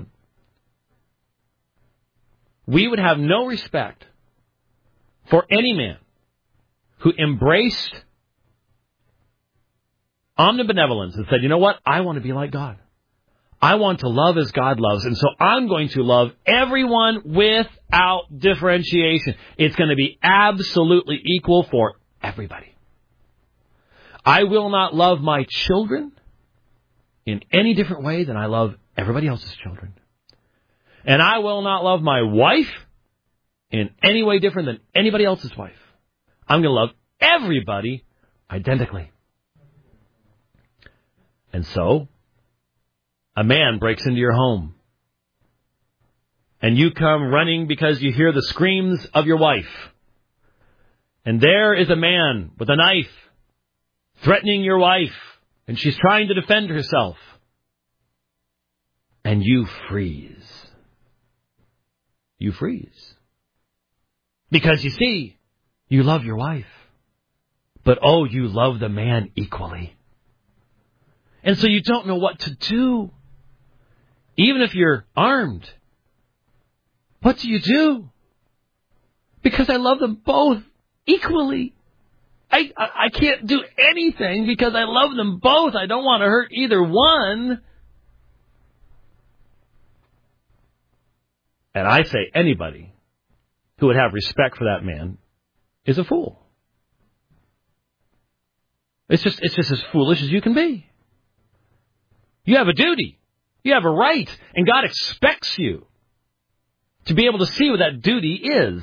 We would have no respect for any man who embraced omnibenevolence and said, you know what, I want to be like God. I want to love as God loves, and so I'm going to love everyone without differentiation. It's going to be absolutely equal for everybody. I will not love my children in any different way than I love everybody else's children. And I will not love my wife in any way different than anybody else's wife. I'm going to love everybody identically. And so, a man breaks into your home. And you come running because you hear the screams of your wife. And there is a man with a knife threatening your wife. And she's trying to defend herself. And you freeze. You freeze. Because you see, you love your wife. But oh, you love the man equally. And so you don't know what to do. Even if you're armed. What do you do? Because I love them both equally. I can't do anything because I love them both. I don't want to hurt either one. And I say anybody who would have respect for that man is a fool. It's just as foolish as you can be. You have a duty. You have a right. And God expects you to be able to see what that duty is.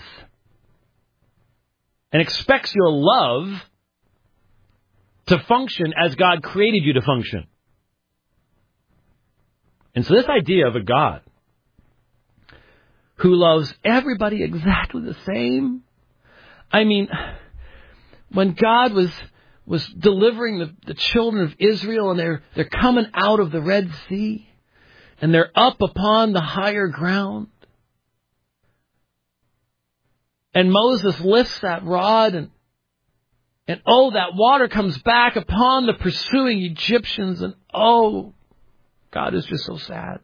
And expects your love to function as God created you to function. And so this idea of a God who loves everybody exactly the same. I mean, when God was delivering the children of Israel and they're coming out of the Red Sea and they're up upon the higher ground. And Moses lifts that rod and oh, that water comes back upon the pursuing Egyptians and oh, God is just so sad.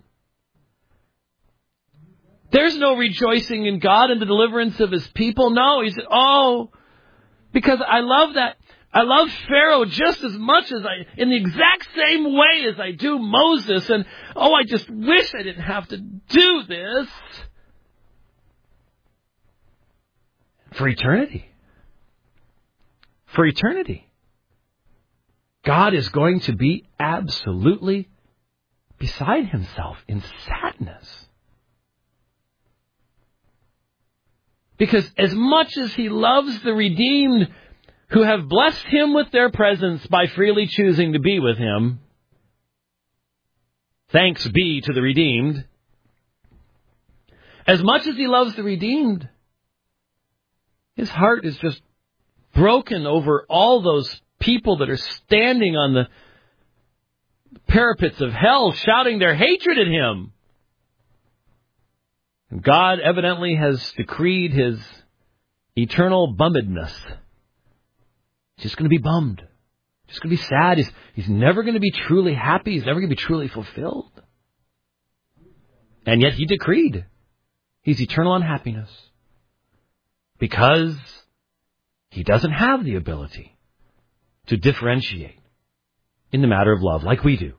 There's no rejoicing in God and the deliverance of His people. No, he said, oh, because I love that. I love Pharaoh just as much as in the exact same way as I do Moses. And, oh, I just wish I didn't have to do this. For eternity. For eternity. God is going to be absolutely beside Himself in sadness. Because as much as He loves the redeemed who have blessed Him with their presence by freely choosing to be with Him, thanks be to the redeemed, as much as He loves the redeemed, His heart is just broken over all those people that are standing on the parapets of hell shouting their hatred at Him. And God evidently has decreed His eternal bummedness. He's just going to be bummed. Just going to be sad. He's never going to be truly happy. He's never going to be truly fulfilled. And yet He decreed His eternal unhappiness. Because He doesn't have the ability to differentiate in the matter of love like we do.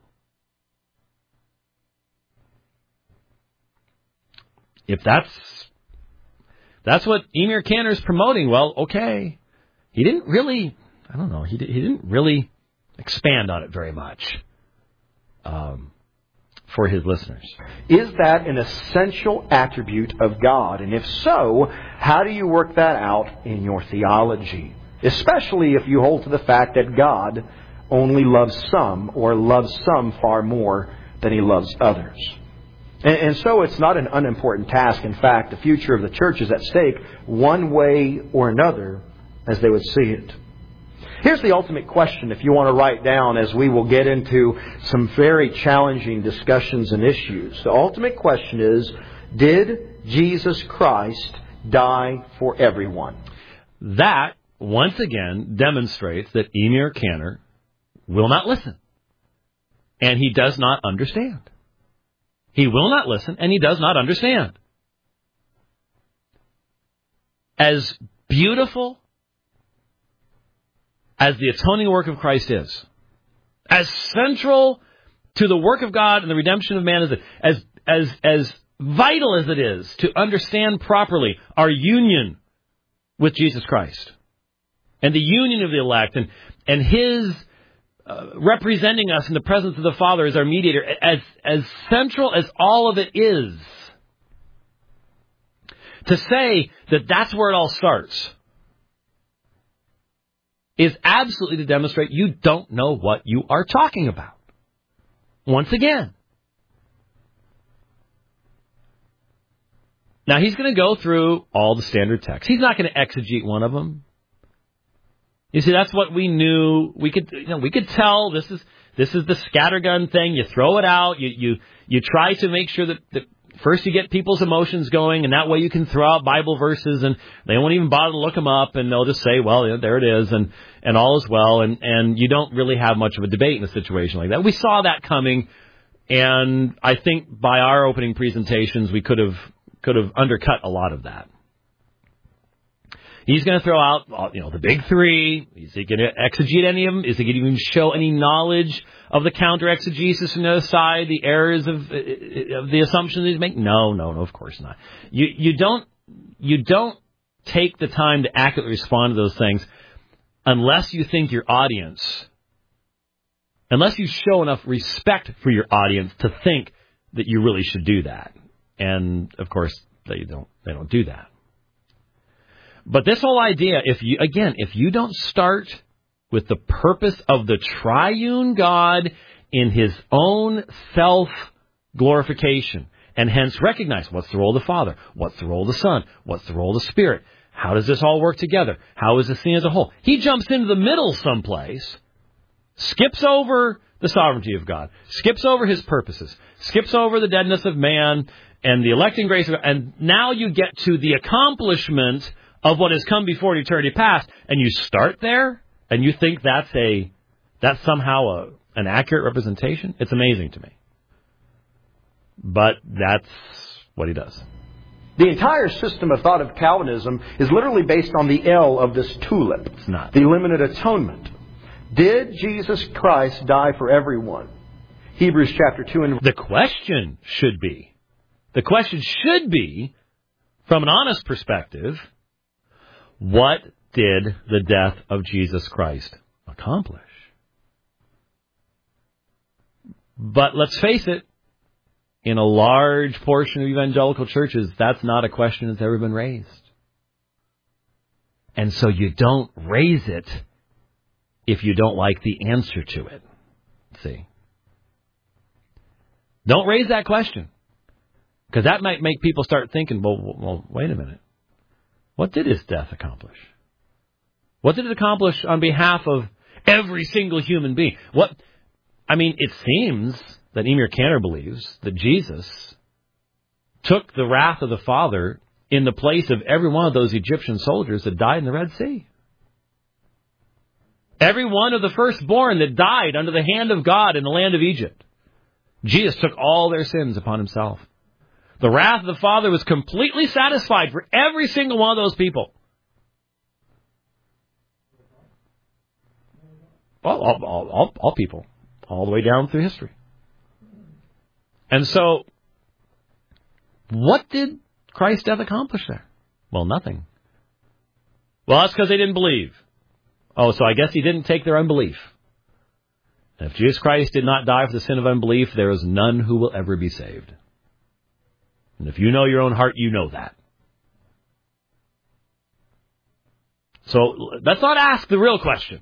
If that's what Emir Cantor is promoting, well, okay. He didn't really, I don't know, he didn't really expand on it very much for his listeners. Is that an essential attribute of God? And if so, how do you work that out in your theology? Especially if you hold to the fact that God only loves some, or loves some far more than He loves others. And so it's not an unimportant task. In fact, the future of the church is at stake one way or another as they would see it. Here's the ultimate question if you want to write down as we will get into some very challenging discussions and issues. The ultimate question is, did Jesus Christ die for everyone? That, once again, demonstrates that Emir Cantor will not listen. And he does not understand. He will not listen, and he does not understand. As beautiful as the atoning work of Christ is, as central to the work of God and the redemption of man as vital as it is to understand properly our union with Jesus Christ and the union of the elect and His representing us in the presence of the Father as our mediator, as central as all of it is, to say that that's where it all starts is absolutely to demonstrate you don't know what you are talking about. Once again. Now, he's going to go through all the standard texts. He's not going to exegete one of them. You see, that's what we knew. We could tell this is the scattergun thing. You throw it out. You try to make sure that first you get people's emotions going, and that way you can throw out Bible verses, and they won't even bother to look them up, and they'll just say, well, yeah, there it is, and all is well, and you don't really have much of a debate in a situation like that. We saw that coming, and I think by our opening presentations we could have undercut a lot of that. He's going to throw out, the big three. Is he going to exegete any of them? Is he going to even show any knowledge of the counter-exegesis on the other side, the errors of the assumptions he's making? No, of course not. You don't take the time to accurately respond to those things unless you think your audience, unless you show enough respect for your audience to think that you really should do that. And, of course, they don't do that. But this whole idea, if you don't start with the purpose of the triune God in his own self-glorification, and hence recognize what's the role of the Father, what's the role of the Son, what's the role of the Spirit, how does this all work together, how is this seen as a whole? He jumps into the middle someplace, skips over the sovereignty of God, skips over his purposes, skips over the deadness of man and the electing grace of God, and now you get to the accomplishment of what has come before eternity past, and you start there, and you think that's somehow an accurate representation? It's amazing to me. But that's what he does. The entire system of thought of Calvinism is literally based on the L of this tulip. It's not. The limited atonement. Did Jesus Christ die for everyone? Hebrews chapter 2 and... The question should be, from an honest perspective, what did the death of Jesus Christ accomplish? But let's face it, in a large portion of evangelical churches, that's not a question that's ever been raised. And so you don't raise it if you don't like the answer to it. See? Don't raise that question. Because that might make people start thinking, well, wait a minute. What did his death accomplish? What did it accomplish on behalf of every single human being? It seems that Emir Cantor believes that Jesus took the wrath of the Father in the place of every one of those Egyptian soldiers that died in the Red Sea. Every one of the firstborn that died under the hand of God in the land of Egypt. Jesus took all their sins upon himself. The wrath of the Father was completely satisfied for every single one of those people. All people. All the way down through history. And so, what did Christ's death accomplish there? Well, nothing. Well, that's because they didn't believe. Oh, so I guess he didn't take their unbelief. And if Jesus Christ did not die for the sin of unbelief, there is none who will ever be saved. And if you know your own heart, you know that. So let's not ask the real question.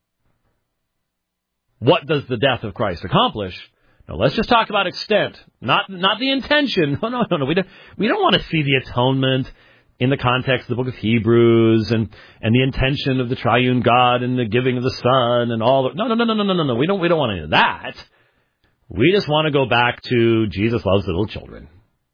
What does the death of Christ accomplish? No, let's just talk about extent, not the intention. No. We don't want to see the atonement in the context of the book of Hebrews and the intention of the triune God and the giving of the Son and all. No. We don't want any of that. We just want to go back to Jesus loves little children.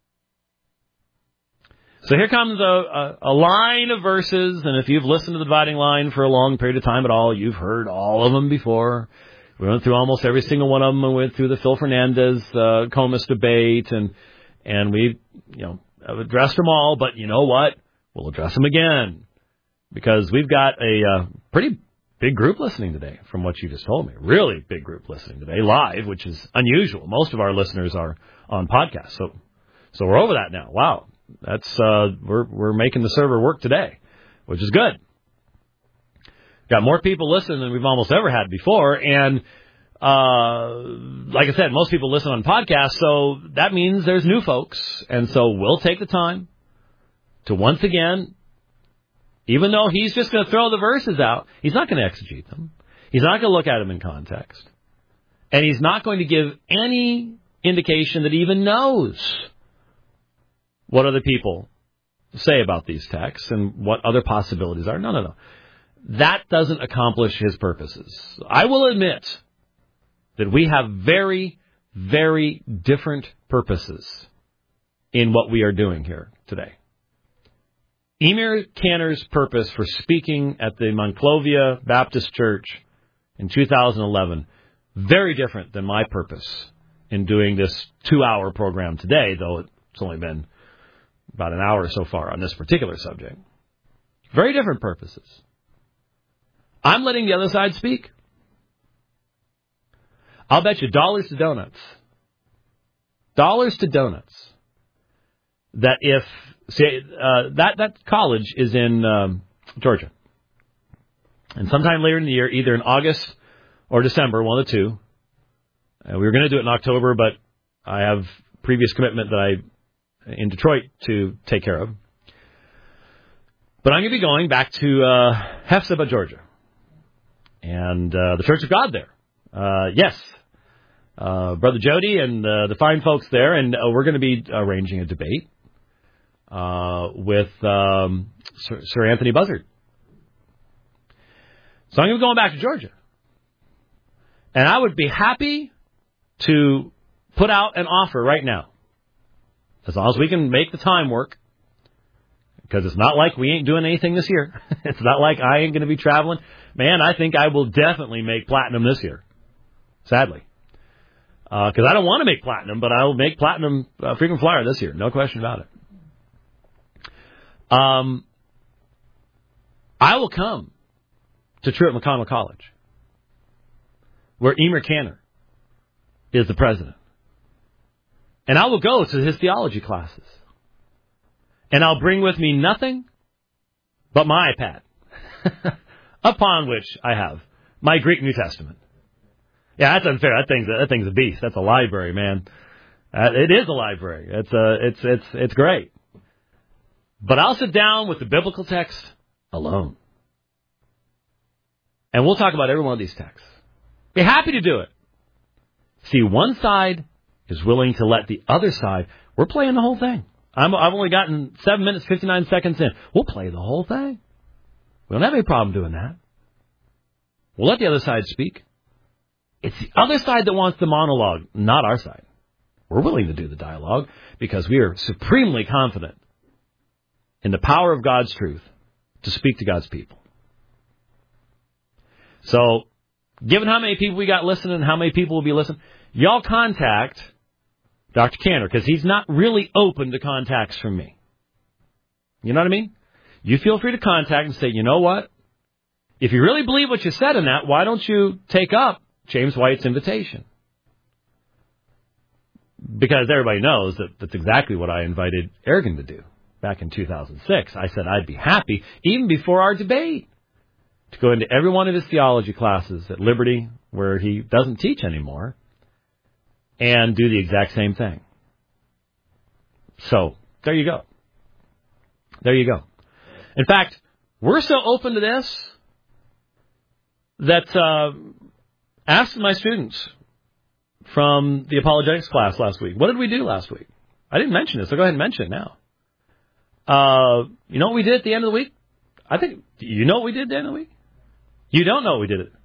So here comes a line of verses, and if you've listened to the Dividing Line for a long period of time at all, you've heard all of them before. We went through almost every single one of them. We went through the Phil Fernandez Comus debate, and we have addressed them all. But you know what? We'll address them again because we've got a pretty big group listening today. From what you just told me, really big group listening today live, which is unusual. Most of our listeners are on podcasts, so we're over that now. Wow, that's we're making the server work today, which is good. Got more people listening than we've almost ever had before. And like I said, most people listen on podcasts, so that means there's new folks. And so we'll take the time to once again, even though he's just going to throw the verses out, he's not going to exegete them. He's not going to look at them in context. And he's not going to give any indication that he even knows what other people say about these texts and what other possibilities are. No. That doesn't accomplish his purposes. I will admit that we have very, very different purposes in what we are doing here today. Emir Cantor's purpose for speaking at the Monclovia Baptist Church in 2011, very different than my purpose in doing this 2-hour program today, though it's only been about an hour so far on this particular subject. Very different purposes. I'm letting the other side speak. I'll bet you dollars to donuts. Dollars to donuts. That if, say, that college is in Georgia. And sometime later in the year, either in August or December, one of the two. We were going to do it in October, but I have previous commitment that in Detroit to take care of. But I'm going to be going back to Hephzibah, Georgia. And the Church of God there. Yes. Brother Jody and the fine folks there. And we're going to be arranging a debate with Sir Anthony Buzzard. So I'm going to be going back to Georgia. And I would be happy to put out an offer right now. As long as we can make the time work. Because it's not like we ain't doing anything this year. It's not like I ain't going to be traveling. Man, I think I will definitely make platinum this year. Sadly. Because I don't want to make platinum, but I will make platinum frequent flyer this year. No question about it. I will come to Truett McConnell College, where Emer Canner is the president. And I will go to his theology classes. And I'll bring with me nothing but my iPad, upon which I have my Greek New Testament. Yeah, that's unfair. That thing's a beast. That's a library, man. It is a library. It's great. But I'll sit down with the biblical text alone. And we'll talk about every one of these texts. Be happy to do it. See, one side is willing to let the other side. We're playing the whole thing. I've only gotten 7 minutes, 59 seconds in. We'll play the whole thing. We don't have any problem doing that. We'll let the other side speak. It's the other side that wants the monologue, not our side. We're willing to do the dialogue because we are supremely confident in the power of God's truth to speak to God's people. So, given how many people we got listening and how many people will be listening, y'all contact Dr. Canner, because he's not really open to contacts from me. You know what I mean? You feel free to contact and say, you know what? If you really believe what you said in that, why don't you take up James White's invitation? Because everybody knows that that's exactly what I invited Ergen to do back in 2006. I said I'd be happy, even before our debate, to go into every one of his theology classes at Liberty, where he doesn't teach anymore, and do the exact same thing. So, there you go. There you go. In fact, we're so open to this that asked my students from the apologetics class last week, what did we do last week? I didn't mention it, so go ahead and mention it now. You know what we did at the end of the week? I think, you know what we did at the end of the week? You don't know what we did it.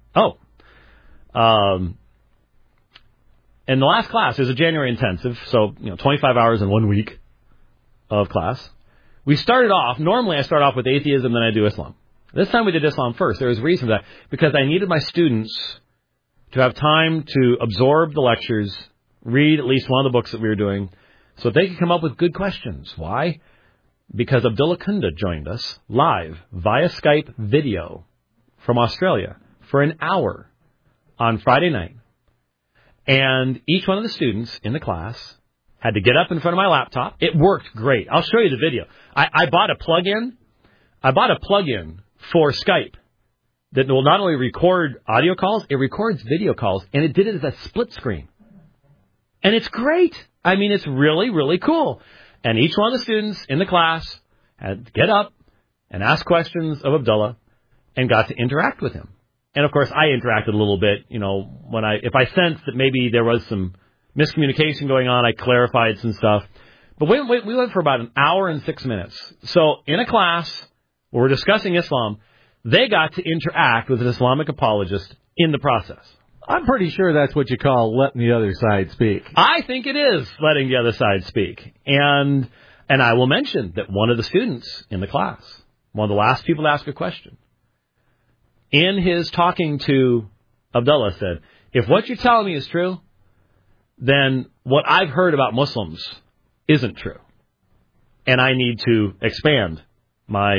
In the last class, it was a January intensive, so 25 hours in 1 week of class. We started off, normally I start off with atheism, then I do Islam. This time we did Islam first. There was a reason for that, because I needed my students to have time to absorb the lectures, read at least one of the books that we were doing, so they could come up with good questions. Why? Because Abdullah Kunda joined us live via Skype video from Australia for an hour on Friday night. And each one of the students in the class had to get up in front of my laptop. It worked great. I'll show you the video. I bought a plug-in. I bought a plug-in for Skype that will not only record audio calls, it records video calls, and it did it as a split screen. And it's great. I mean, it's really, really cool. And each one of the students in the class had to get up and ask questions of Abdullah and got to interact with him. And, of course, I interacted a little bit, if I sensed that maybe there was some miscommunication going on, I clarified some stuff. But we went for about an hour and 6 minutes. So in a class where we're discussing Islam, they got to interact with an Islamic apologist in the process. I'm pretty sure that's what you call letting the other side speak. I think it is letting the other side speak. And I will mention that one of the students in the class, one of the last people to ask a question, in his talking to Abdullah said, if what you're telling me is true, then what I've heard about Muslims isn't true. And I need to expand my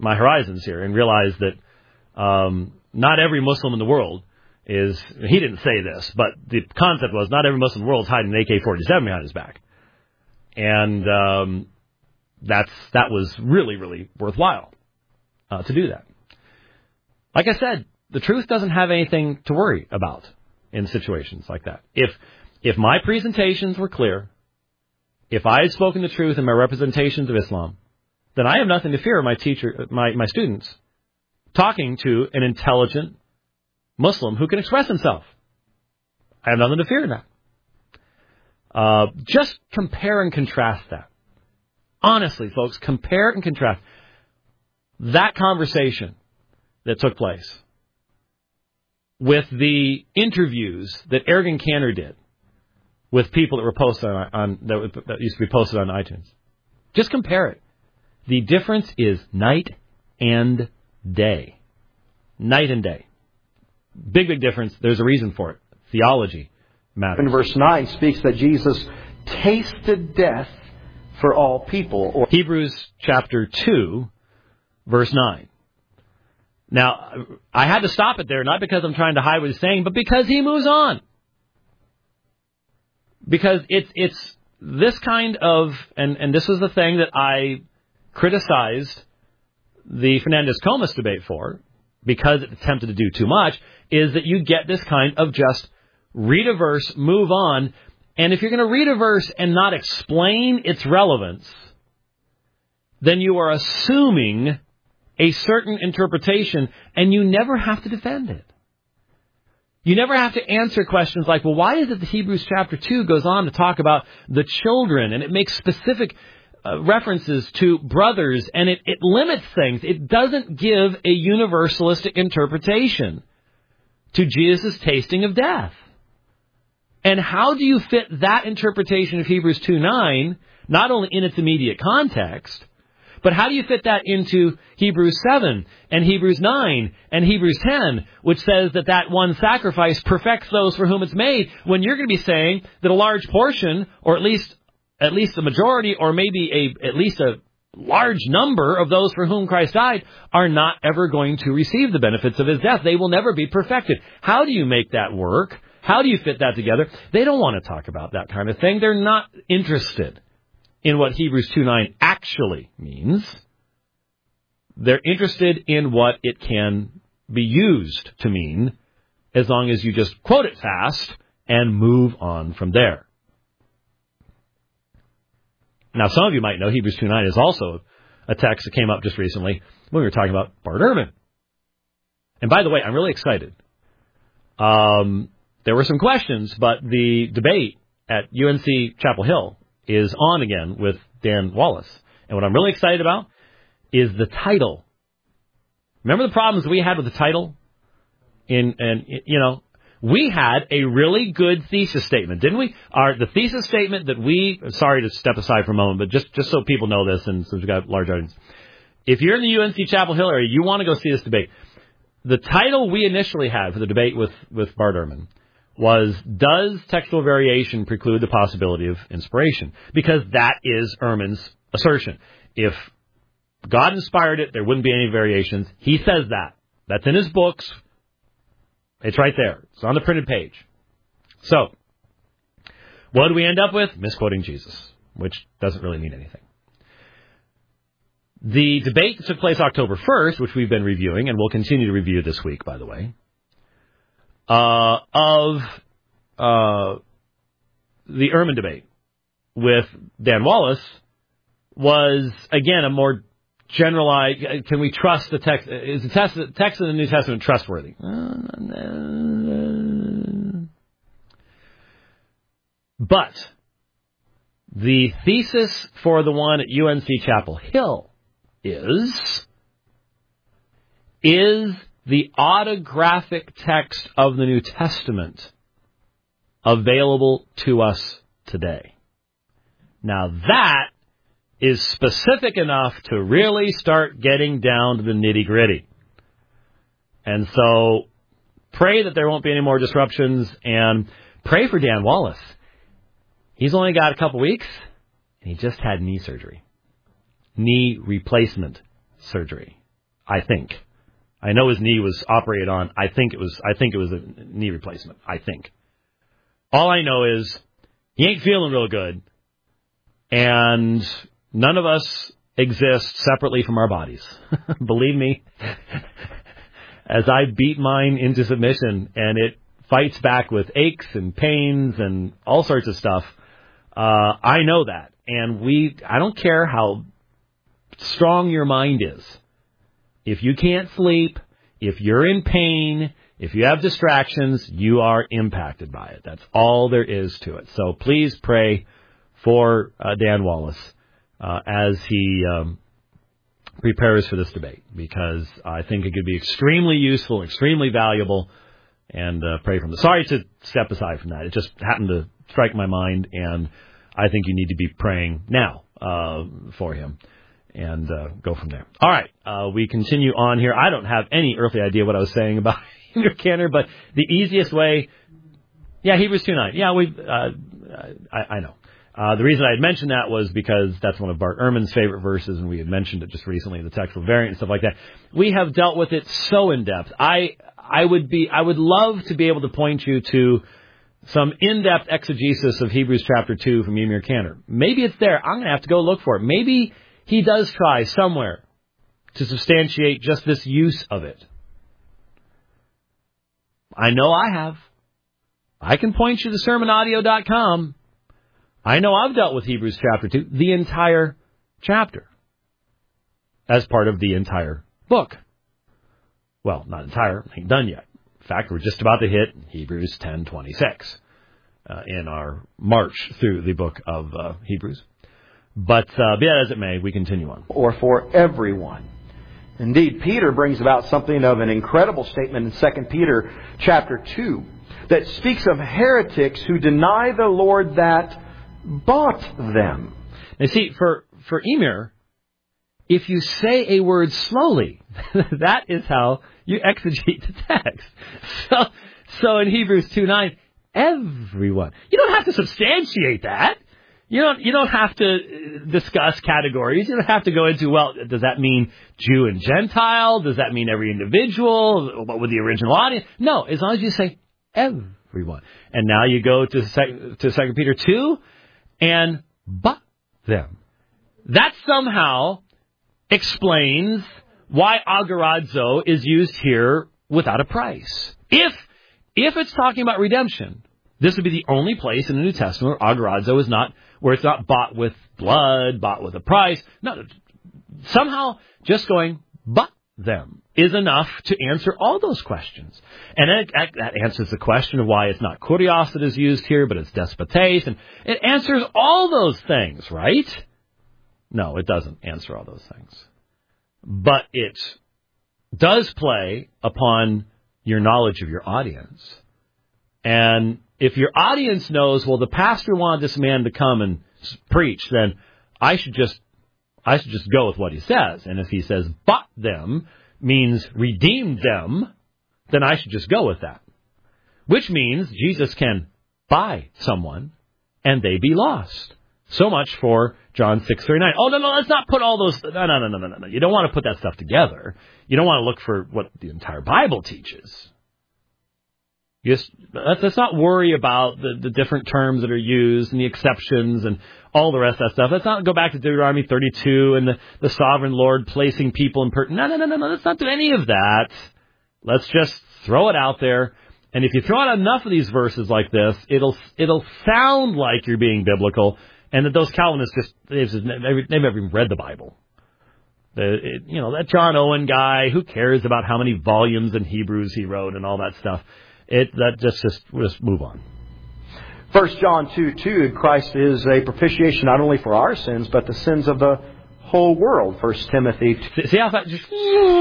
my horizons here and realize that not every Muslim in the world is, he didn't say this, but the concept was not every Muslim in the world is hiding an AK-47 behind his back. And that was really, really worthwhile to do that. Like I said, the truth doesn't have anything to worry about in situations like that. If my presentations were clear, if I had spoken the truth in my representations of Islam, then I have nothing to fear my students talking to an intelligent Muslim who can express himself. I have nothing to fear in that. Just compare and contrast that. Honestly, folks, compare and contrast that conversation that took place with the interviews that Ergen Cantor did with people that were posted that used to be posted on iTunes. Just compare it. The difference is night and day. Night and day. Big, big difference. There's a reason for it. Theology matters. In verse 9 speaks that Jesus tasted death for all people. Hebrews chapter 2, verse 9. Now, I had to stop it there, not because I'm trying to hide what he's saying, but because he moves on. Because it's this kind of, and this is the thing that I criticized the Fernandez-Comas debate for, because it attempted to do too much, is that you get this kind of just read a verse, move on, and if you're going to read a verse and not explain its relevance, then you are assuming a certain interpretation, and you never have to defend it. You never have to answer questions like, well, why is it that Hebrews chapter 2 goes on to talk about the children, and it makes specific references to brothers, and it limits things. It doesn't give a universalistic interpretation to Jesus' tasting of death. And how do you fit that interpretation of Hebrews 2:9, not only in its immediate context, but how do you fit that into Hebrews 7 and Hebrews 9 and Hebrews 10, which says that one sacrifice perfects those for whom it's made, when you're going to be saying that a large portion, or at least a majority, or maybe at least a large number of those for whom Christ died are not ever going to receive the benefits of his death. They will never be perfected. How do you make that work? How do you fit that together? They don't want to talk about that kind of thing. They're not interested in what Hebrews 2:9 actually means. They're interested in what it can be used to mean, as long as you just quote it fast and move on from there. Now, some of you might know Hebrews 2:9 is also a text that came up just recently when we were talking about Bart Ehrman. And by the way, I'm really excited. There were some questions, but the debate at UNC Chapel Hill is on again with Dan Wallace. And what I'm really excited about is the title. Remember the problems we had with the title? We had a really good thesis statement, didn't we? The thesis statement that sorry to step aside for a moment, but just so people know this, and since we've got a large audience. If you're in the UNC Chapel Hill area, you want to go see this debate. The title we initially had for the debate with Bart Ehrman was, does textual variation preclude the possibility of inspiration? Because that is Ehrman's assertion. If God inspired it, there wouldn't be any variations. He says that. That's in his books. It's right there. It's on the printed page. So, what do we end up with? Misquoting Jesus, which doesn't really mean anything. The debate that took place October 1st, which we've been reviewing, and we'll continue to review this week, by the way, of the Ehrman debate with Dan Wallace was, again, a more generalized, can we trust the text? Is the text in the New Testament trustworthy? But the thesis for the one at UNC Chapel Hill is the autographic text of the New Testament available to us today? Now that is specific enough to really start getting down to the nitty-gritty. And so pray that there won't be any more disruptions, and pray for Dan Wallace. He's only got a couple weeks, and he just had knee surgery. Knee replacement surgery. I think. I know his knee was operated on. I think it was a knee replacement. I think. All I know is he ain't feeling real good, and none of us exist separately from our bodies. Believe me, as I beat mine into submission, and it fights back with aches and pains and all sorts of stuff. I know that, and I don't care how strong your mind is. If you can't sleep, if you're in pain, if you have distractions, you are impacted by it. That's all there is to it. So please pray for Dan Wallace as he prepares for this debate, because I think it could be extremely useful, extremely valuable, and pray for him. Sorry to step aside from that. It just happened to strike my mind, and I think you need to be praying now for him. And go from there. All right, we continue on here. I don't have any earthly idea what I was saying about Henry Cantor, but the easiest way, Hebrews 2:9. Yeah, I know. The reason I had mentioned that was because that's one of Bart Ehrman's favorite verses, and we had mentioned it just recently, the textual variant and stuff like that. We have dealt with it so in depth. I would love to be able to point you to some in-depth exegesis of Hebrews chapter 2 from Emir Cantor. Maybe it's there. I'm going to have to go look for it. Maybe he does try somewhere to substantiate just this use of it. I know I have. I can point you to sermonaudio.com. I know I've dealt with Hebrews chapter 2, the entire chapter, as part of the entire book. Well, not entire, ain't done yet. In fact, we're just about to hit Hebrews 10:26 in our march through the book of Hebrews. But be that as it may, we continue on. Or for everyone. Indeed, Peter brings about something of an incredible statement in 2 Peter chapter 2 that speaks of heretics who deny the Lord that bought them. Now see, for Emir, if you say a word slowly, that is how you exegete the text. So in Hebrews 2:9, everyone. You don't have to substantiate that. You don't have to discuss categories. You don't have to go into, well, does that mean Jew and Gentile? Does that mean every individual? What would the original audience? No, as long as you say everyone. And now you go to 2 Peter 2 and but them. That somehow explains why agorazo is used here without a price. If it's talking about redemption, this would be the only place in the New Testament where agorazo is not, where it's not bought with blood, bought with a price. No, somehow just going, but them is enough to answer all those questions. And that answers the question of why it's not kurios that is used here, but it's despotes. And it answers all those things, right? No, it doesn't answer all those things. But it does play upon your knowledge of your audience. And if your audience knows, well, the pastor wanted this man to come and preach, then I should just go with what he says. And if he says, bought them means redeemed them, then I should just go with that. Which means Jesus can buy someone and they be lost. So much for John 6:39. Oh, no, let's not put all those. No. You don't want to put that stuff together. You don't want to look for what the entire Bible teaches. Let's not worry about the different terms that are used and the exceptions and all the rest of that stuff. Let's not go back to Deuteronomy 32 and the sovereign Lord placing people in No. Let's not do any of that. Let's just throw it out there. And if you throw out enough of these verses like this, it'll sound like you're being biblical, and that those Calvinists they've never even read the Bible. That John Owen guy, who cares about how many volumes in Hebrews he wrote and all that stuff. Just move on. 1 John 2:2, Christ is a propitiation not only for our sins, but the sins of the whole world. 1 Timothy. See how that just,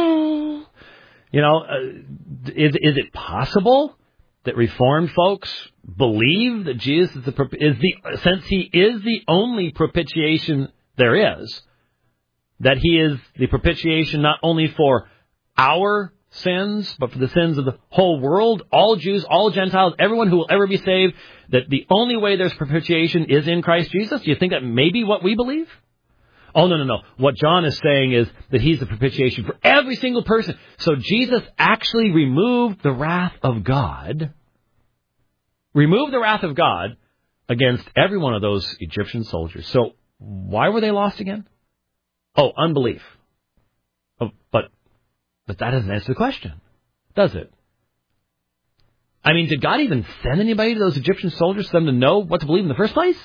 is it possible that Reformed folks believe that Jesus since he is the only propitiation there is, that he is the propitiation not only for our sins, but for the sins of the whole world, all Jews, all Gentiles, everyone who will ever be saved, that the only way there's propitiation is in Christ Jesus? Do you think that may be what we believe? Oh, no. What John is saying is that he's the propitiation for every single person. So Jesus actually removed the wrath of God. Removed the wrath of God against every one of those Egyptian soldiers. So why were they lost again? Oh, unbelief. Oh, but that doesn't answer the question, does it? I mean, did God even send anybody to those Egyptian soldiers for them to know what to believe in the first place?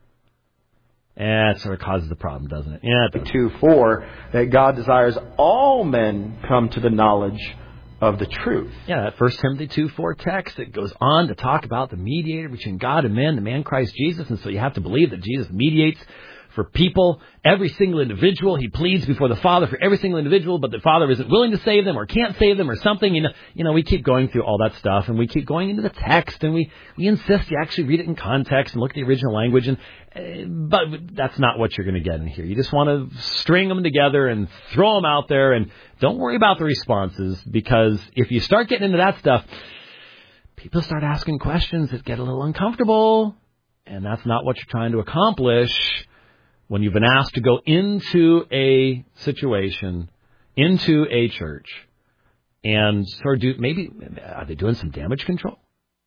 It sort of causes the problem, doesn't it? Yeah, it does. 2:4, that God desires all men come to the knowledge of the truth. Yeah, that 1 Timothy 2:4 text, it goes on to talk about the mediator between God and men, the man Christ Jesus. And so you have to believe that Jesus mediates for people, every single individual. He pleads before the Father for every single individual, but the Father isn't willing to save them or can't save them or something. You know, we keep going through all that stuff, and we keep going into the text, and we insist you actually read it in context and look at the original language. But that's not what you're going to get in here. You just want to string them together and throw them out there, and don't worry about the responses, because if you start getting into that stuff, people start asking questions that get a little uncomfortable, and that's not what you're trying to accomplish. When you've been asked to go into a situation, into a church, and sort of are they doing some damage control?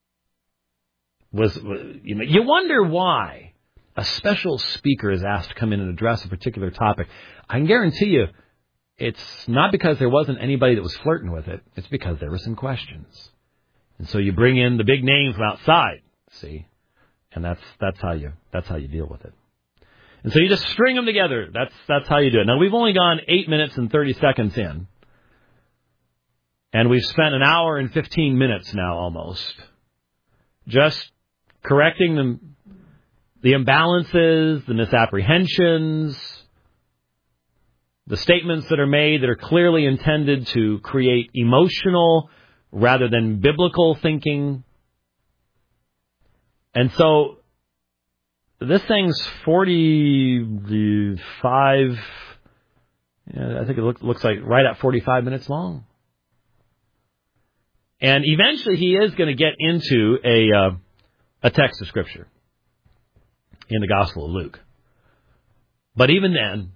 You wonder why a special speaker is asked to come in and address a particular topic. I can guarantee you, it's not because there wasn't anybody that was flirting with it. It's because there were some questions, and so you bring in the big name from outside. See, and that's how you deal with it. And so you just string them together. That's how you do it. Now, we've only gone 8 minutes and 30 seconds in. And we've spent an hour and 15 minutes now almost just correcting the imbalances, the misapprehensions, the statements that are made that are clearly intended to create emotional rather than biblical thinking. And so this thing's 45, I think it looks like right at 45 minutes long. And eventually he is going to get into a text of Scripture in the Gospel of Luke. But even then,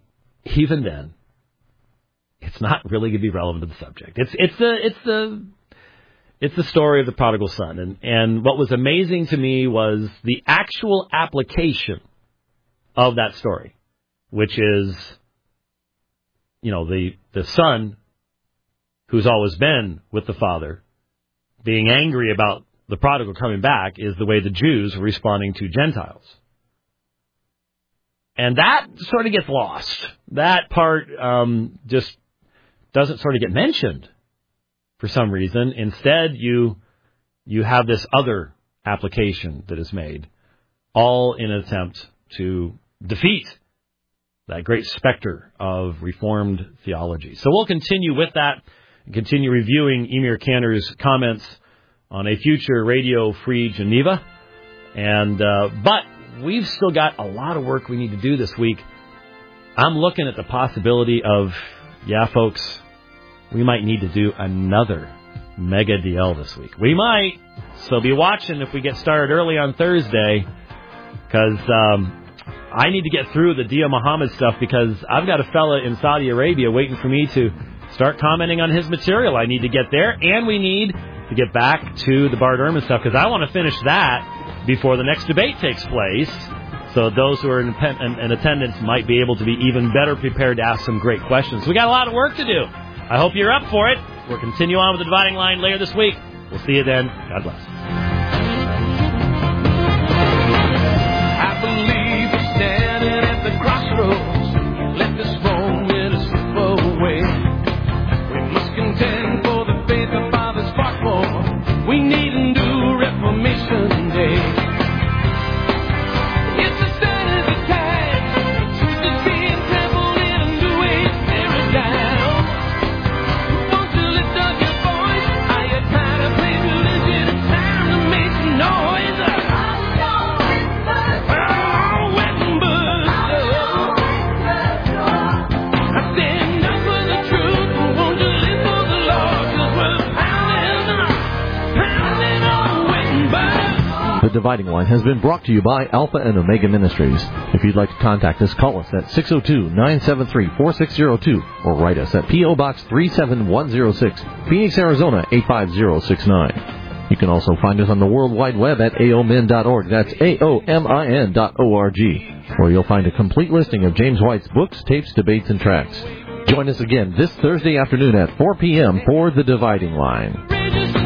it's not really going to be relevant to the subject. It's the story of the prodigal son. And what was amazing to me was the actual application of that story, which is, the son who's always been with the father being angry about the prodigal coming back is the way the Jews were responding to Gentiles. And that sort of gets lost. That part just doesn't sort of get mentioned. For some reason, instead, you have this other application that is made, all in an attempt to defeat that great specter of Reformed theology. So we'll continue with that and continue reviewing Emir Cantor's comments on a future Radio Free Geneva. But we've still got a lot of work we need to do this week. I'm looking at the possibility of, folks, we might need to do another Mega DL this week. We might. So be watching if we get started early on Thursday, because I need to get through the Dia Muhammad stuff, because I've got a fella in Saudi Arabia waiting for me to start commenting on his material. I need to get there, and we need to get back to the Bart Ehrman stuff, because I want to finish that before the next debate takes place, so those who are in attendance might be able to be even better prepared to ask some great questions. We got a lot of work to do. I hope you're up for it. We'll continue on with the Dividing Line later this week. We'll see you then. God bless. I believe we're standing at the crossroads. Let this moment slip away. We must contend for the faith our fathers fought for. We need a new Reformation Day. It's the sign of the time. Truth is being trampled in a new age paradigm. Won't you lift up your voice? Are you tired of playing religion and time? Dividing Line has been brought to you by Alpha and Omega Ministries. If you'd like to contact us, call us at 602-973-4602 or write us at P.O. Box 37106, Phoenix, Arizona 85069. You can also find us on the World Wide Web at aomin.org. That's aomin.org, where you'll find a complete listing of James White's books, tapes, debates, and tracts. Join us again this Thursday afternoon at 4 p.m. for The Dividing Line.